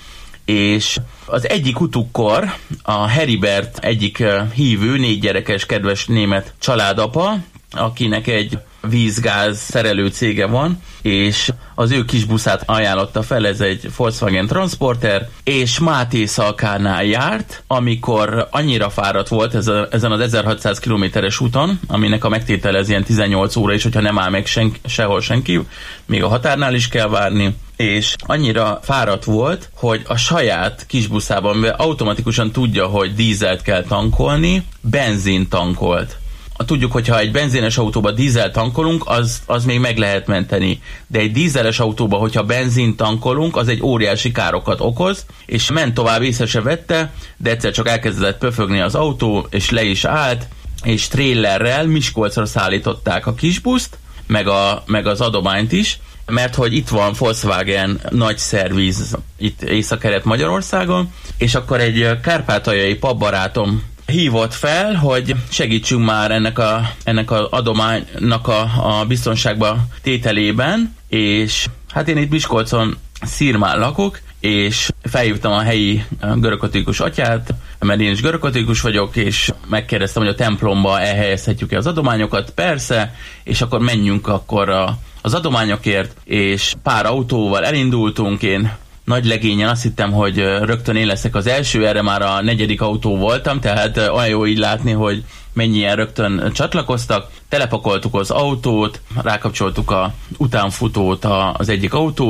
És az egyik utukkor a Heribert egyik hívő, négy gyerekes, kedves német családapa, akinek egy vízgáz szerelő cége van, és az ő kis buszát ajánlotta fel, ez egy Volkswagen Transporter, és Máté Szalkánál járt, amikor annyira fáradt volt ez a, ezen az ezerhatszáz kilométeres úton, aminek a megtétele ez ilyen tizennyolc óra is, hogyha nem áll meg sen, sehol senki, még a határnál is kell várni, és annyira fáradt volt, hogy a saját kisbuszában, mivel automatikusan tudja, hogy dízelt kell tankolni, benzin tankolt. Tudjuk, hogyha egy benzines autóba dízel tankolunk, az, az még meg lehet menteni. De egy dízeles autóba, hogyha benzin tankolunk, az egy óriási károkat okoz, és ment tovább, észre se vette, de egyszer csak elkezdett pöfögni az autó, és le is állt, és trélerrel Miskolcra szállították a kisbuszt, meg, a, meg az adományt is, mert hogy itt van Volkswagen nagy szerviz itt Észak-Kelet-Magyarországon, és akkor egy kárpátaljai papbarátom hívott fel, hogy segítsünk már ennek a ennek az adománynak a, a biztonságba tételében, és hát én itt Miskolcon Szirmán lakok, és felhívtam a helyi görögkatolikus atyát, mert én is görögkatolikus vagyok, és megkérdeztem, hogy a templomba elhelyezhetjük-e az adományokat, persze, és akkor menjünk akkor a, az adományokért, és pár autóval elindultunk, én nagy legényen azt hittem, hogy rögtön én leszek az első, erre már a negyedik autó voltam, tehát olyan jó így látni, hogy mennyien rögtön csatlakoztak. Telepakoltuk az autót, rákapcsoltuk a utánfutót az egyik autóra,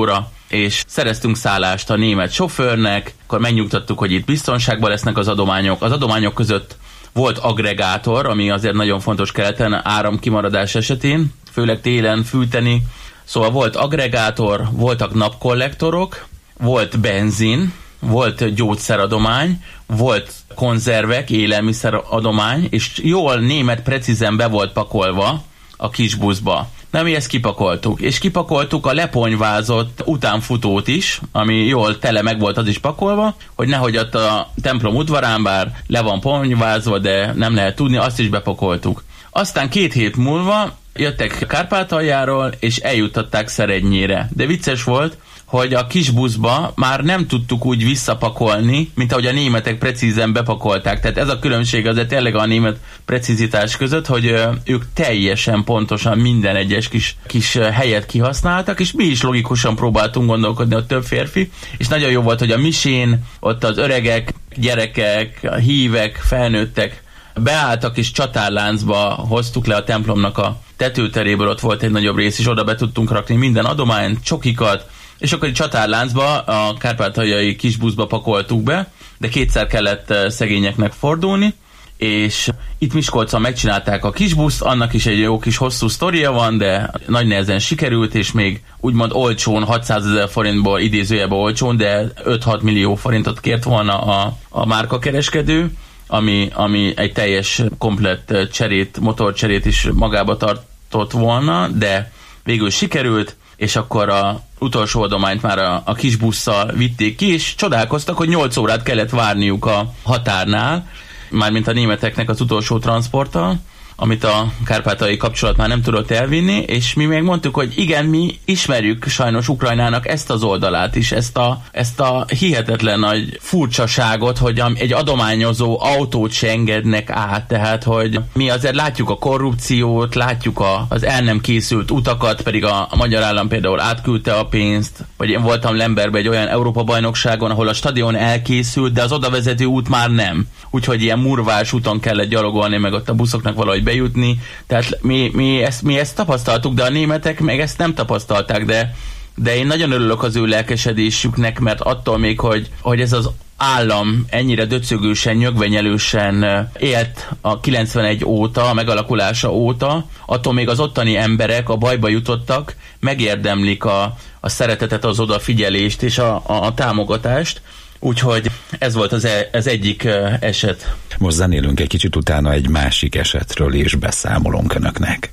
és szereztünk szállást a német sofőrnek, akkor megnyugtattuk, hogy itt biztonságban lesznek az adományok. Az adományok között volt aggregátor, ami azért nagyon fontos keleten áramkimaradás esetén, főleg télen fűteni. Szóval volt aggregátor, voltak napkollektorok, volt benzin, volt gyógyszeradomány, volt konzervek, élelmiszeradomány, és jól német precízen be volt pakolva a kis buszba. Na, mi ezt kipakoltuk, és kipakoltuk a leponyvázott utánfutót is, ami jól tele meg volt az is pakolva, hogy nehogy ott a templom udvarán, bár le van ponyvázva, de nem lehet tudni, azt is bepakoltuk. Aztán két hét múlva jöttek Kárpátaljáról, és eljuttatták Szerednyére. De vicces volt, hogy a kis buszba már nem tudtuk úgy visszapakolni, mint ahogy a németek precízen bepakolták. Tehát ez a különbség azért tényleg a német precizitás között, hogy ők teljesen pontosan minden egyes kis, kis helyet kihasználtak, és mi is logikusan próbáltunk gondolkodni, a több férfi, és nagyon jó volt, hogy a misén ott az öregek, gyerekek, hívek, felnőttek beálltak, és csatárláncba hoztuk le a templomnak a tetőteréből, ott volt egy nagyobb rész, és oda be tudtunk rakni minden adományt, csokikat, és akkor egy csatárláncba, a kárpátaljai kisbuszba pakoltuk be, de kétszer kellett szegényeknek fordulni, és itt Miskolcon megcsinálták a kisbuszt, annak is egy jó kis hosszú sztoria van, de nagy nehezen sikerült, és még úgymond olcsón, hatszázezer forintból, idézőjelben olcsón, de öt-hat millió forintot kért volna a, a márkakereskedő, ami, ami egy teljes, komplett cserét, motorcserét is magába tartott volna, de végül sikerült, és akkor a utolsó adományt már a, a kis busszal vitték ki, és csodálkoztak, hogy nyolc órát kellett várniuk a határnál, mármint a németeknek az utolsó transporttal, amit a kárpátaljai kapcsolat már nem tudott elvinni, és mi még mondtuk, hogy igen, mi ismerjük sajnos Ukrajnának ezt az oldalát is, ezt a, ezt a hihetetlen nagy furcsaságot, hogy egy adományozó autót se engednek át, tehát hogy mi azért látjuk a korrupciót, látjuk a, az el nem készült utakat, pedig a, a magyar állam például átküldte a pénzt, vagy én voltam Lembergben egy olyan Európa-bajnokságon, ahol a stadion elkészült, de az odavezető út már nem. Úgyhogy ilyen murvás úton kellett gyalogolni, meg ott a buszoknak valahogy bejutni. Tehát mi, mi, ezt, mi ezt tapasztaltuk, de a németek meg ezt nem tapasztalták, de, de én nagyon örülök az ő lelkesedésüknek, mert attól még, hogy, hogy ez az állam ennyire döcögősen, nyögvenyelősen élt a kilencvenegy óta, a megalakulása óta, attól még az ottani emberek a bajba jutottak, megérdemlik a, a szeretetet, az odafigyelést és a, a, a támogatást. Úgyhogy ez volt az, e, az egyik eset. Most zenélünk egy kicsit, utána egy másik esetről is beszámolunk önöknek.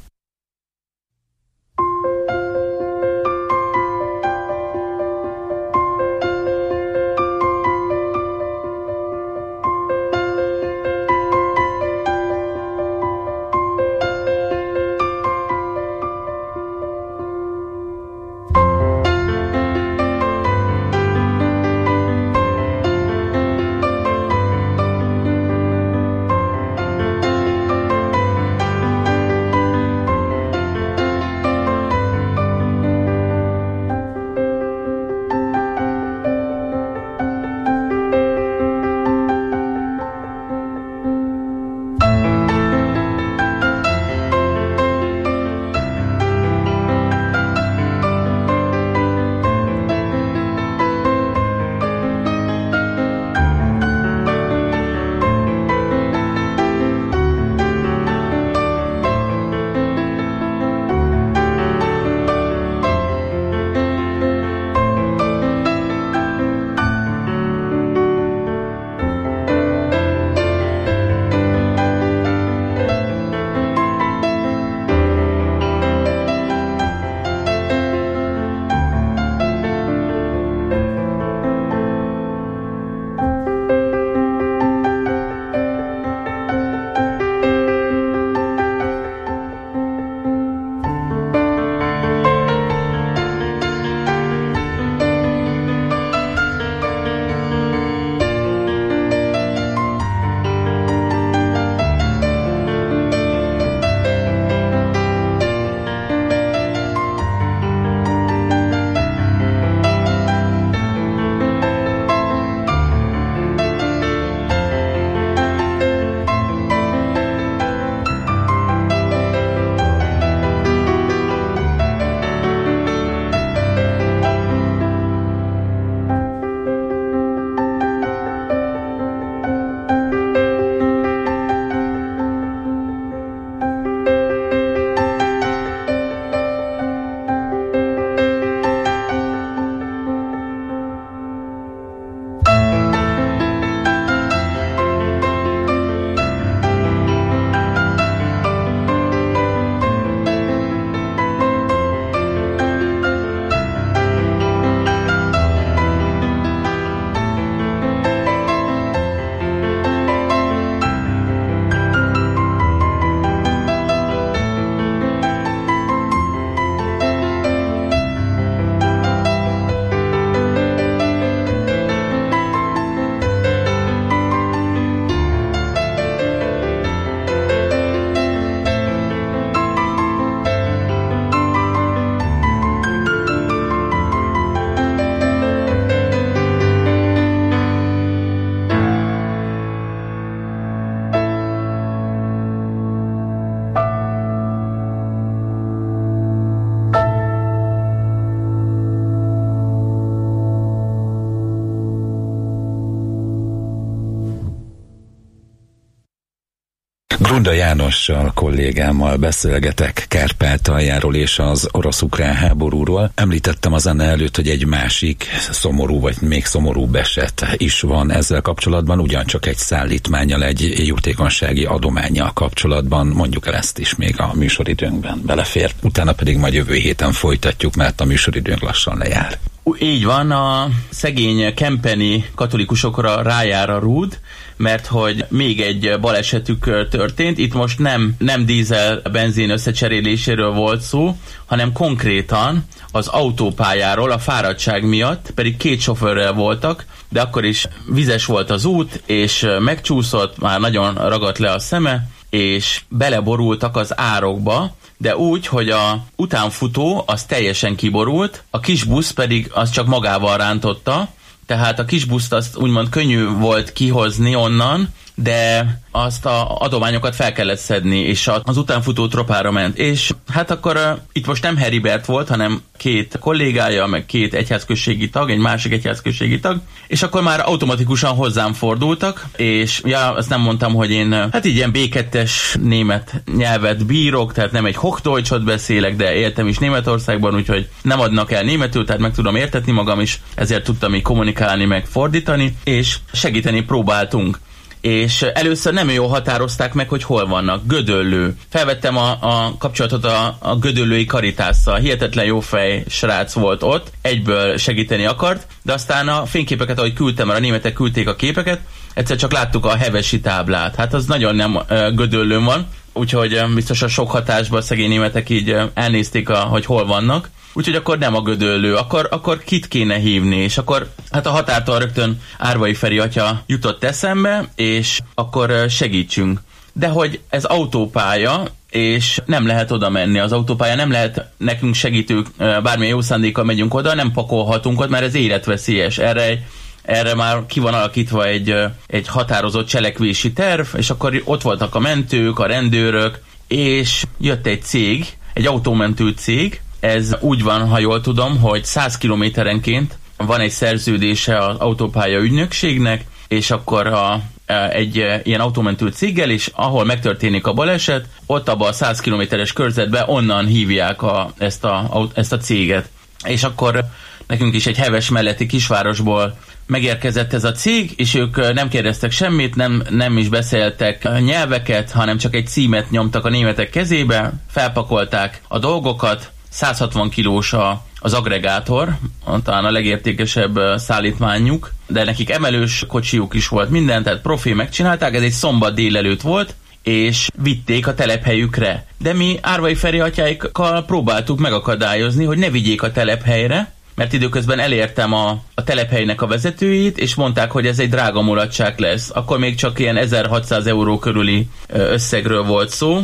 Brunda Jánossal, kollégámmal beszélgetek Kárpátaljáról és az orosz-ukrán háborúról. Említettem a zene előtt, hogy egy másik szomorú, vagy még szomorúbb eset is van ezzel kapcsolatban, ugyancsak egy szállítmánnyal, egy jótékonysági adománnyal kapcsolatban. Mondjuk el ezt is még a műsoridőnkben belefér. Utána pedig majd jövő héten folytatjuk, mert a műsoridőnk lassan lejár. Így van, a szegény kempeni katolikusokra rájár a rúd, mert hogy még egy balesetük történt. Itt most nem, nem dízel-benzin összecseréléséről volt szó, hanem konkrétan az autópályáról a fáradtság miatt, pedig két sofőrrel voltak, de akkor is vizes volt az út, és megcsúszott, már nagyon ragadt le a szeme, és beleborultak az árokba, de úgy, hogy a utánfutó az teljesen kiborult, a kis busz pedig az csak magával rántotta, tehát a kis buszt azt úgymond könnyű volt kihozni onnan, de azt a adományokat fel kellett szedni, és az utánfutó tropára ment. És hát akkor uh, itt most nem Heribert volt, hanem két kollégája, meg két egyházközségi tag, egy másik egyházközségi tag, és akkor már automatikusan hozzám fordultak, és ja, azt nem mondtam, hogy én hát így ilyen bé kettes német nyelvet bírok, tehát nem egy Hochdeutschot beszélek, de éltem is Németországban, úgyhogy nem adnak el németül, tehát meg tudom értetni magam is, ezért tudtam így kommunikálni, meg fordítani, és segíteni próbáltunk. És először nem jól határozták meg, hogy hol vannak. Gödöllő. Felvettem a, a kapcsolatot a, a gödöllői Karitásszal. Hihetetlen jó fej srác volt ott, egyből segíteni akart, de aztán a fényképeket, ahogy küldtem, mert a németek küldték a képeket, egyszer csak láttuk a hevesi táblát. Hát az nagyon nem uh, Gödöllőn van, úgyhogy uh, biztos a sok hatásban a szegény németek így uh, elnézték, a, hogy hol vannak. Úgyhogy akkor nem a Gödöllő, akkor, akkor kit kéne hívni, és akkor hát a határtól rögtön Árvai Feri atya jutott eszembe, és akkor segítsünk. De hogy ez autópálya, és nem lehet oda menni az autópálya, nem lehet nekünk segítők, bármilyen jó szándékkal megyünk oda, nem pakolhatunk ott, mert ez életveszélyes. Erre, erre már ki van alakítva egy, egy határozott cselekvési terv, és akkor ott voltak a mentők, a rendőrök, és jött egy cég, egy autómentő cég. Ez úgy van, ha jól tudom, hogy száz kilométerenként van egy szerződése az autópálya ügynökségnek, és akkor a, egy ilyen autómentő céggel, és ahol megtörténik a baleset, ott abban a száz kilométeres körzetben onnan hívják a, ezt, a, ezt a céget. És akkor nekünk is egy Heves melletti kisvárosból megérkezett ez a cég, és ők nem kérdeztek semmit, nem, nem is beszéltek nyelveket, hanem csak egy címet nyomtak a németek kezébe, felpakolták a dolgokat, száz hatvan kilós a, az agregátor, talán a legértékesebb szállítmányuk, de nekik emelős kocsijuk is volt, minden, tehát profi megcsinálták, ez egy szombat délelőtt volt, és vitték a telephelyükre. De mi Árvai Feri atyáikkal próbáltuk megakadályozni, hogy ne vigyék a telephelyre, mert időközben elértem a, a telephelynek a vezetőit, és mondták, hogy ez egy drága mulatság lesz. Akkor még csak ilyen ezerhatszáz euró körüli összegről volt szó,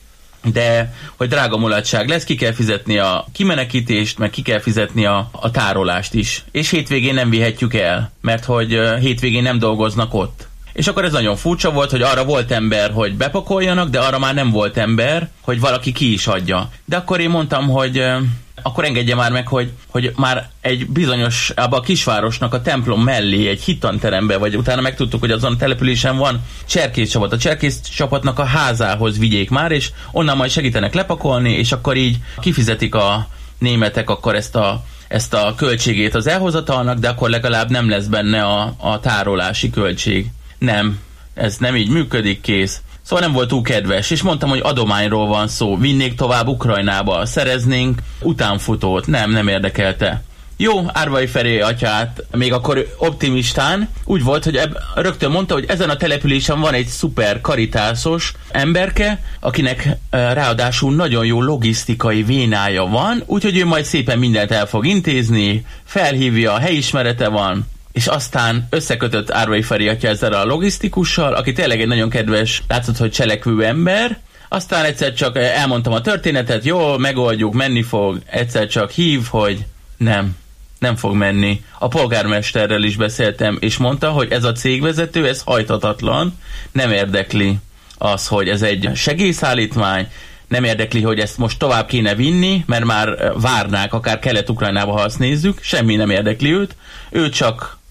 de hogy drága mulatság lesz, ki kell fizetni a kimenekítést, meg ki kell fizetni a, a tárolást is. És hétvégén nem vihetjük el, mert hogy hétvégén nem dolgoznak ott. És akkor ez nagyon furcsa volt, hogy arra volt ember, hogy bepakoljanak, de arra már nem volt ember, hogy valaki ki is adja. De akkor én mondtam, hogy akkor engedje már meg, hogy, hogy már egy bizonyos, abban a kisvárosnak a templom mellé, egy hittanteremben, vagy utána megtudtuk, hogy azon a településen van cserkész csapat. A cserkész csapatnak a házához vigyék már, és onnan majd segítenek lepakolni, és akkor így kifizetik a németek akkor ezt a, ezt a költségét az elhozatalnak, de akkor legalább nem lesz benne a, a tárolási költség. Nem, ez nem így működik, kész. Szóval nem volt túl kedves, és mondtam, hogy adományról van szó, vinnék tovább Ukrajnába, szereznénk utánfutót, nem, nem érdekelte. Jó, Árvai Feri atyát még akkor optimistán úgy volt, hogy eb- rögtön mondta, hogy ezen a településen van egy szuper karitásos emberke, akinek e, ráadásul nagyon jó logisztikai vénája van, úgyhogy ő majd szépen mindent el fog intézni, felhívja, a helyismerete van, és aztán összekötött Árvai Feri atya ezzel a logisztikussal, aki tényleg egy nagyon kedves, látszott, hogy cselekvő ember. Aztán egyszer csak elmondtam a történetet, jó, megoldjuk, menni fog, egyszer csak hív, hogy nem, nem fog menni. A polgármesterrel is beszéltem, és mondta, hogy ez a cégvezető, ez hajthatatlan, nem érdekli az, hogy ez egy segélyszállítmány, nem érdekli, hogy ezt most tovább kéne vinni, mert már várnák, akár Kelet-Ukrajnába, ha azt nézzük, semmi nem érdekli őt, ő csak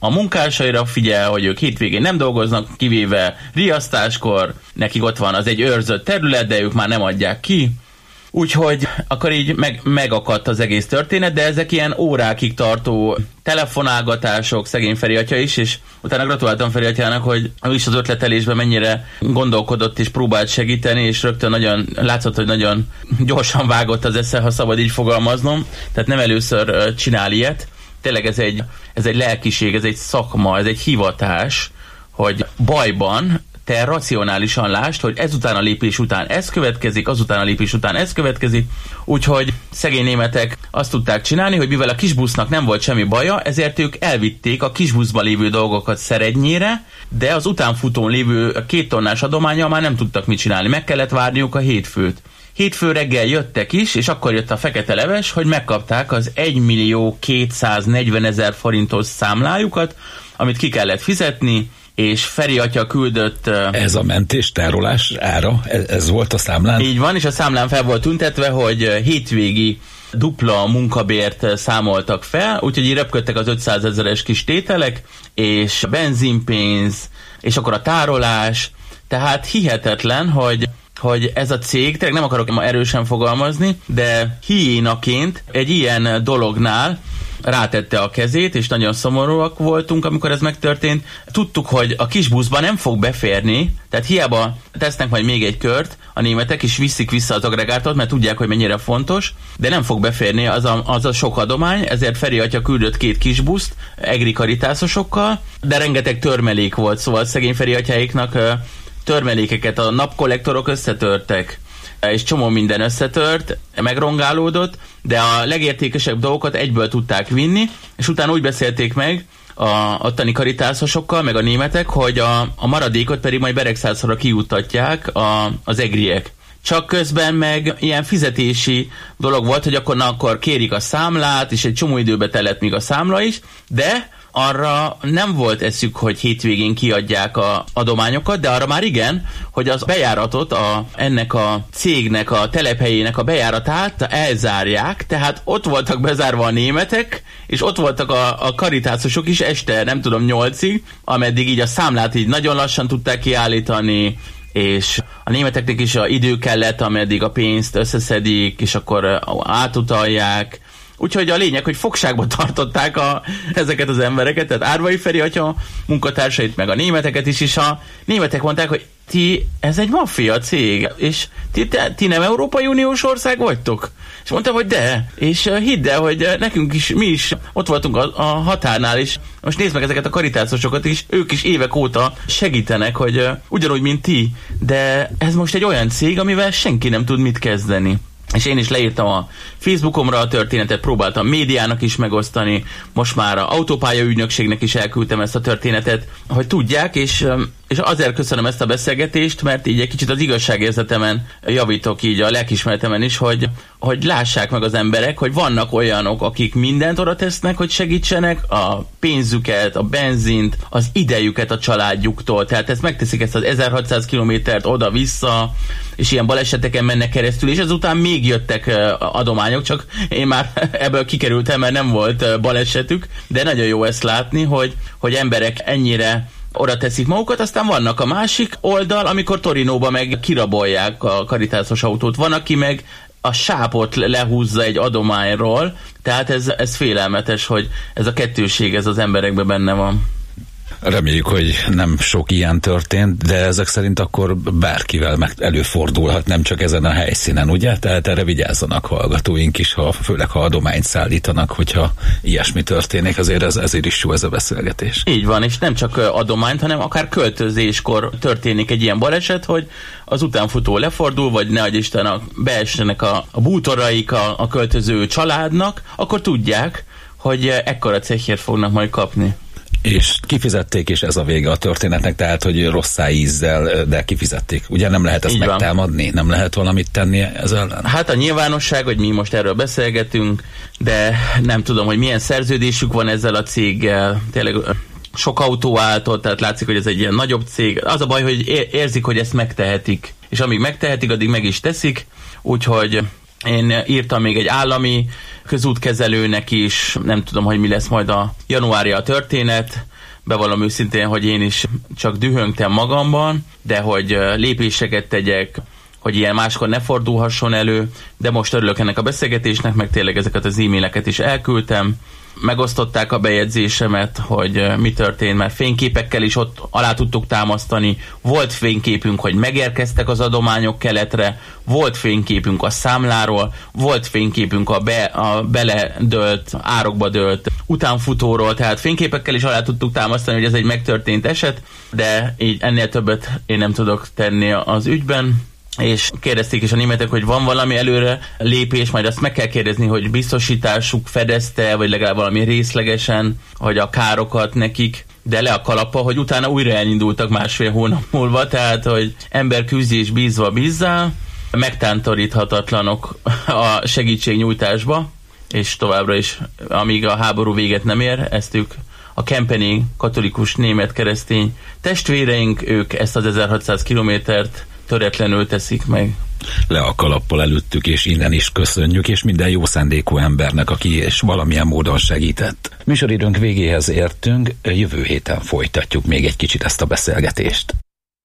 a munkásaira figyel, hogy ők hétvégén nem dolgoznak, kivéve riasztáskor, nekik ott van az egy őrzött terület, de ők már nem adják ki. Úgyhogy akkor így meg, megakadt az egész történet, de ezek ilyen órákig tartó telefonálgatások, szegény Feri atya is, és utána gratuláltam Feri atyának, hogy ő is az ötletelésben mennyire gondolkodott és próbált segíteni, és rögtön nagyon látszott, hogy nagyon gyorsan vágott az esze, ha szabad így fogalmaznom. Tehát nem először csinál ilyet. Tényleg ez egy, ez egy lelkiség, ez egy szakma, ez egy hivatás, hogy bajban te racionálisan lásd, hogy ezután a lépés után ez következik, azután a lépés után ez következik, úgyhogy szegény németek azt tudták csinálni, hogy mivel a kisbusznak nem volt semmi baja, ezért ők elvitték a kisbuszban lévő dolgokat Szerednyére, de az utánfutón lévő két tonnás adománnyal már nem tudtak mit csinálni, meg kellett várniuk a hétfőt. Hétfő reggel jöttek is, és akkor jött a fekete leves, hogy megkapták az egymillió kétszáznegyvenezer forintos számlájukat, amit ki kellett fizetni, és Feri atya küldött... Ez a mentéstárolás ára? Ez, ez volt a számlán? Így van, és a számlán fel volt tüntetve, hogy hétvégi dupla munkabért számoltak fel, úgyhogy így repködtek az ötszázezeres kis tételek, és benzinpénz, és akkor a tárolás, tehát hihetetlen, hogy hogy ez a cég, tényleg nem akarok ma erősen fogalmazni, de hiénaként egy ilyen dolognál rátette a kezét, és nagyon szomorúak voltunk, amikor ez megtörtént. Tudtuk, hogy a kis buszban nem fog beférni, tehát hiába tesznek majd még egy kört a németek, és viszik vissza az agregátort, mert tudják, hogy mennyire fontos, de nem fog beférni az a, az a sok adomány, ezért Feri atya küldött két kis buszt egri karitásosokkal, de rengeteg törmelék volt, szóval szegény Feri atyáiknak törmelékeket, a napkollektorok összetörtek, és csomó minden összetört, megrongálódott, de a legértékesebb dolgokat egyből tudták vinni, és utána úgy beszélték meg a ottani karitásosokkal, meg a németek, hogy a, a maradékot pedig majd Beregszászra kijuttatják a, az egriek. Csak közben meg ilyen fizetési dolog volt, hogy akkor, na, akkor kérik a számlát, és egy csomó időbe telett még a számla is, de arra nem volt eszük, hogy hétvégén kiadják a adományokat, de arra már igen, hogy az bejáratot, a, ennek a cégnek, a telephelyének a bejáratát elzárják, tehát ott voltak bezárva a németek, és ott voltak a, a karitászosok is este, nem tudom, nyolcig, ameddig így a számlát így nagyon lassan tudták kiállítani, és a németeknek is a idő kellett, ameddig a pénzt összeszedik, és akkor átutalják. Úgyhogy a lényeg, hogy fogságban tartották a, ezeket az embereket, tehát Árvai Feri atya munkatársait, meg a németeket is, és a németek mondták, hogy ti, ez egy maffia cég, és ti, te, ti nem Európai Uniós ország vagytok? És mondtam, hogy de, és uh, hidd el, hogy uh, nekünk is, mi is ott voltunk a, a határnál, és most nézd meg ezeket a karitásosokat is, ők is évek óta segítenek, hogy uh, ugyanúgy, mint ti, de ez most egy olyan cég, amivel senki nem tud mit kezdeni. És én is leírtam a Facebookomra a történetet, próbáltam médiának is megosztani, most már a autópálya ügynökségnek is elküldtem ezt a történetet, hogy tudják, és, és azért köszönöm ezt a beszélgetést, mert így egy kicsit az igazságérzetemen javítok, így a lelkismeretemen is, hogy, hogy lássák meg az emberek, hogy vannak olyanok, akik mindent oda tesznek, hogy segítsenek, a pénzüket, a benzint, az idejüket a családjuktól, tehát ezt megteszik, ezt az ezerhatszáz kilométert oda-vissza, és ilyen baleseteken mennek keresztül, és ezután még jöttek adományok, csak én már ebből kikerültem, mert nem volt balesetük, de nagyon jó ezt látni, hogy, hogy emberek ennyire oda teszik magukat, aztán vannak a másik oldal, amikor Torinóba meg kirabolják a karitásos autót, van, aki meg a sápot lehúzza egy adományról, tehát ez, ez félelmetes, hogy ez a kettőség, ez az emberekben benne van. Reméljük, hogy nem sok ilyen történt, de ezek szerint akkor bárkivel meg előfordulhat, nem csak ezen a helyszínen, ugye? Tehát erre vigyázzanak hallgatóink is, ha, főleg ha adományt szállítanak, hogyha ilyesmi történik, azért ez, ezért is jó ez a beszélgetés. Így van, és nem csak adományt, hanem akár költözéskor történik egy ilyen baleset, hogy az utánfutó lefordul, vagy ne adj Isten, a, beessenek a, a bútoraik a, a költöző családnak, akkor tudják, hogy ekkora cehért fognak majd kapni. És kifizették, és ez a vége a történetnek, tehát, hogy rosszá ízzel, de kifizették. Ugye nem lehet ezt megtámadni? Nem lehet valamit tenni ez ellen? Hát a nyilvánosság, hogy mi most erről beszélgetünk, de nem tudom, hogy milyen szerződésük van ezzel a céggel. Tényleg sok autó állt, tehát látszik, hogy ez egy ilyen nagyobb cég. Az a baj, hogy érzik, hogy ezt megtehetik. És amíg megtehetik, addig meg is teszik. Úgyhogy én írtam még egy állami közútkezelőnek is, nem tudom, hogy mi lesz majd a januárja a történet, bevallom őszintén, hogy én is csak dühöngtem magamban, de hogy lépéseket tegyek, hogy ilyen máskor ne fordulhasson elő, de most örülök ennek a beszélgetésnek, meg tényleg ezeket az e-maileket is elküldtem, megosztották a bejegyzésemet, hogy mi történt, mert fényképekkel is ott alá tudtuk támasztani, volt fényképünk, hogy megérkeztek az adományok keletre, volt fényképünk a számláról, volt fényképünk a, be, a beledölt, árokba dölt utánfutóról, tehát fényképekkel is alá tudtuk támasztani, hogy ez egy megtörtént eset, de így ennél többet én nem tudok tenni az ügyben. És kérdezték is a németek, hogy van valami előre lépés, majd azt meg kell kérdezni, hogy biztosításuk fedezte, vagy legalább valami részlegesen, hogy a károkat nekik, de le a kalappa, hogy utána újra elindultak másfél hónap múlva, tehát, hogy ember küzdés bízva bízzá, megtántoríthatatlanok a segítségnyújtásba, és továbbra is, amíg a háború véget nem ér, ezt ők a kempeni katolikus német keresztény testvéreink, ők ezt az ezerhatszáz kilométert töretlenül teszik meg. Le a kalappal előttük, és innen is köszönjük, és minden jó szándékú embernek, aki és valamilyen módon segített. Műsoridőnk végéhez értünk, jövő héten folytatjuk még egy kicsit ezt a beszélgetést.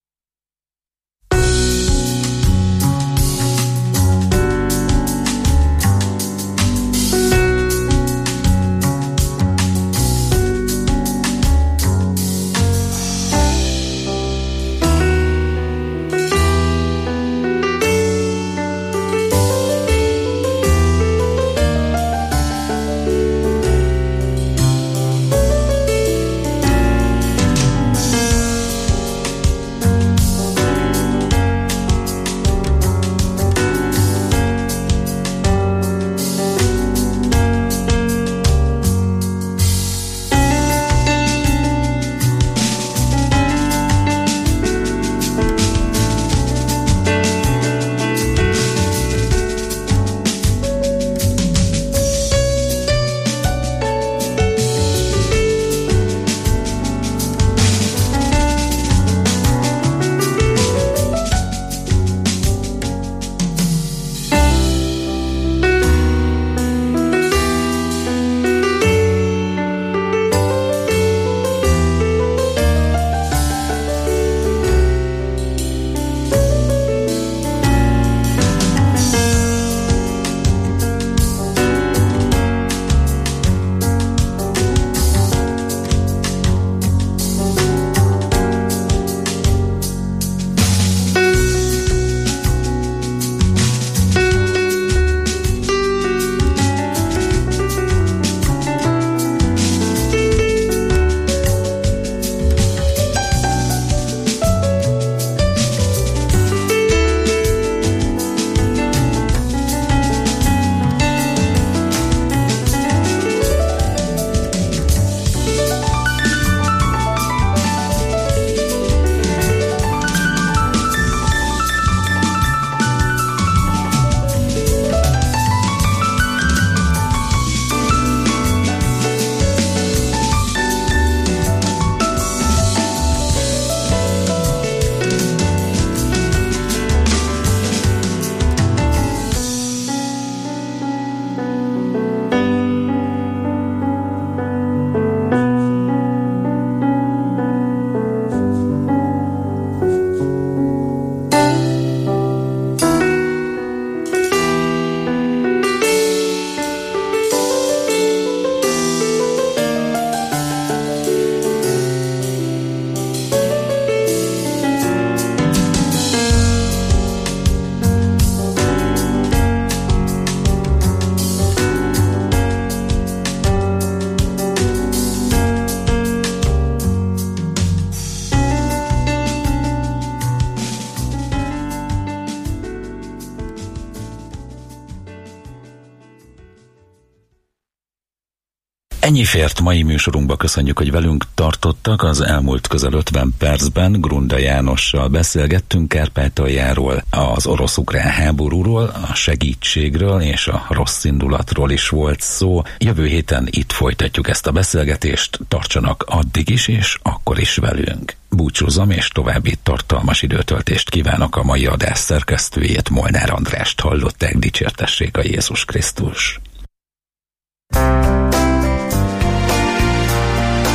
Ennyi fért mai műsorunkba, köszönjük, hogy velünk tartottak. Az elmúlt közel ötven percben Grunda Jánossal beszélgettünk Kárpátaljáról, az orosz-ukrán háborúról, a segítségről és a rossz indulatról is volt szó. Jövő héten itt folytatjuk ezt a beszélgetést, tartsanak addig is és akkor is velünk. Búcsúzom, és további tartalmas időtöltést kívánok. A mai adás szerkesztőjét, Molnár Andrást hallották, dicsértessék a Jézus Krisztus.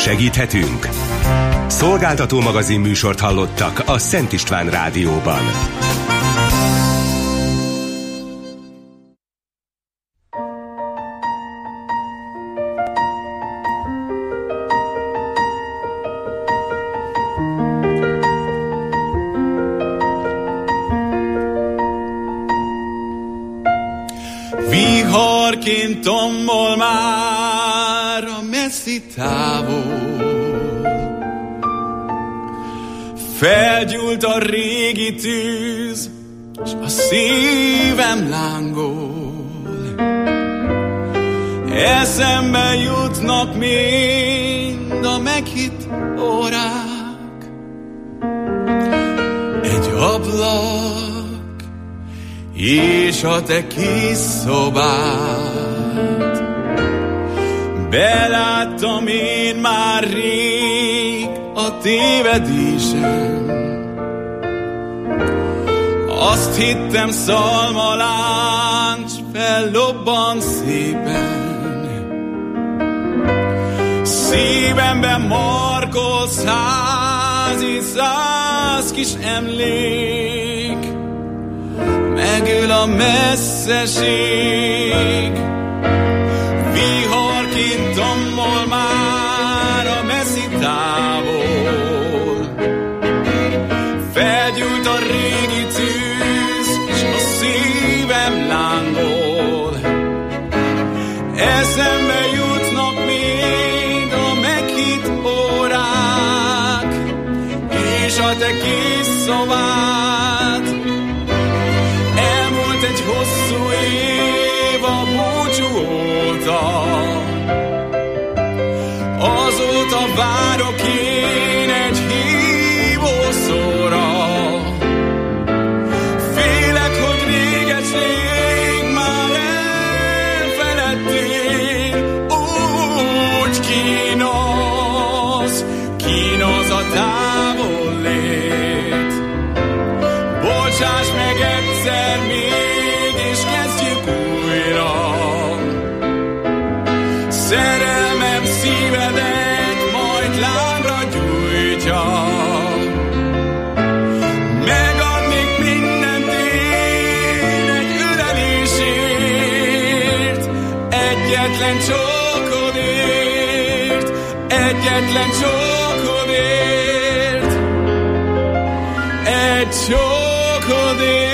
Segíthetünk? Szolgáltató magazin műsort hallottak a Szent István Rádióban. Viharként tombol már a messzi távol, felgyúlt a régi tűz, s a szívem lángol. Eszembe jutnak mind a meghitt órák, egy ablak és a te kis szobád. Beláttam én már rég a tévedésem, azt hittem szalmaláncs fellobban szépen, szívemben markol százi száz kis emlék, megöl a messzeség. Viharként tombol már a messzi távol, felgyújt a régi tűz, s a szívem lángol. Eszembe jutnak még a meghitt órák, és a te kis szobád. Elmúlt egy hosszú év a búcsú óta, azóta várok én egy hívószóra. Félek, hogy réges-rég már elfeledtél, úgy kínoz, kínoz a távollét. Bocsáss meg egyszer még, és kezdjük újra. Szerelmem szívedet majd lángra gyújtja. Megadnék mindent én egy ölelésért, egyetlen csókodért, egyetlen csókodért, egy csókodért.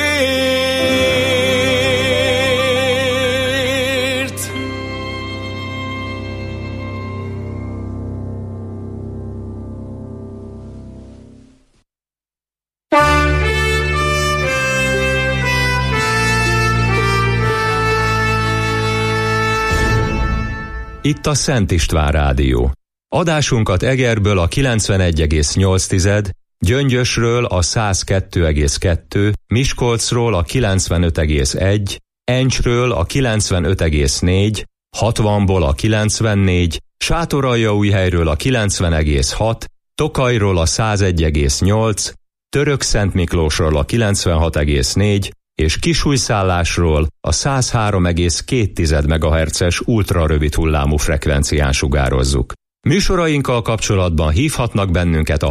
Itt a Szent István Rádió. Adásunkat Egerből a kilencvenegy egész nyolc, Gyöngyösről a száz kettő egész kettő, Miskolcról a kilencvenöt egész egy, Encsről a kilencvenöt egész négy, hatvanból a kilencvennégy, Sátoraljaújhelyről a kilencven egész hat, Tokajról a száz egy egész nyolc, Törökszentmiklósról a kilencvenhat egész négy, és Kisújszállásról a száz három egész két megahertzes ultrarövid hullámú frekvencián sugározzuk. Műsorainkkal kapcsolatban hívhatnak bennünket a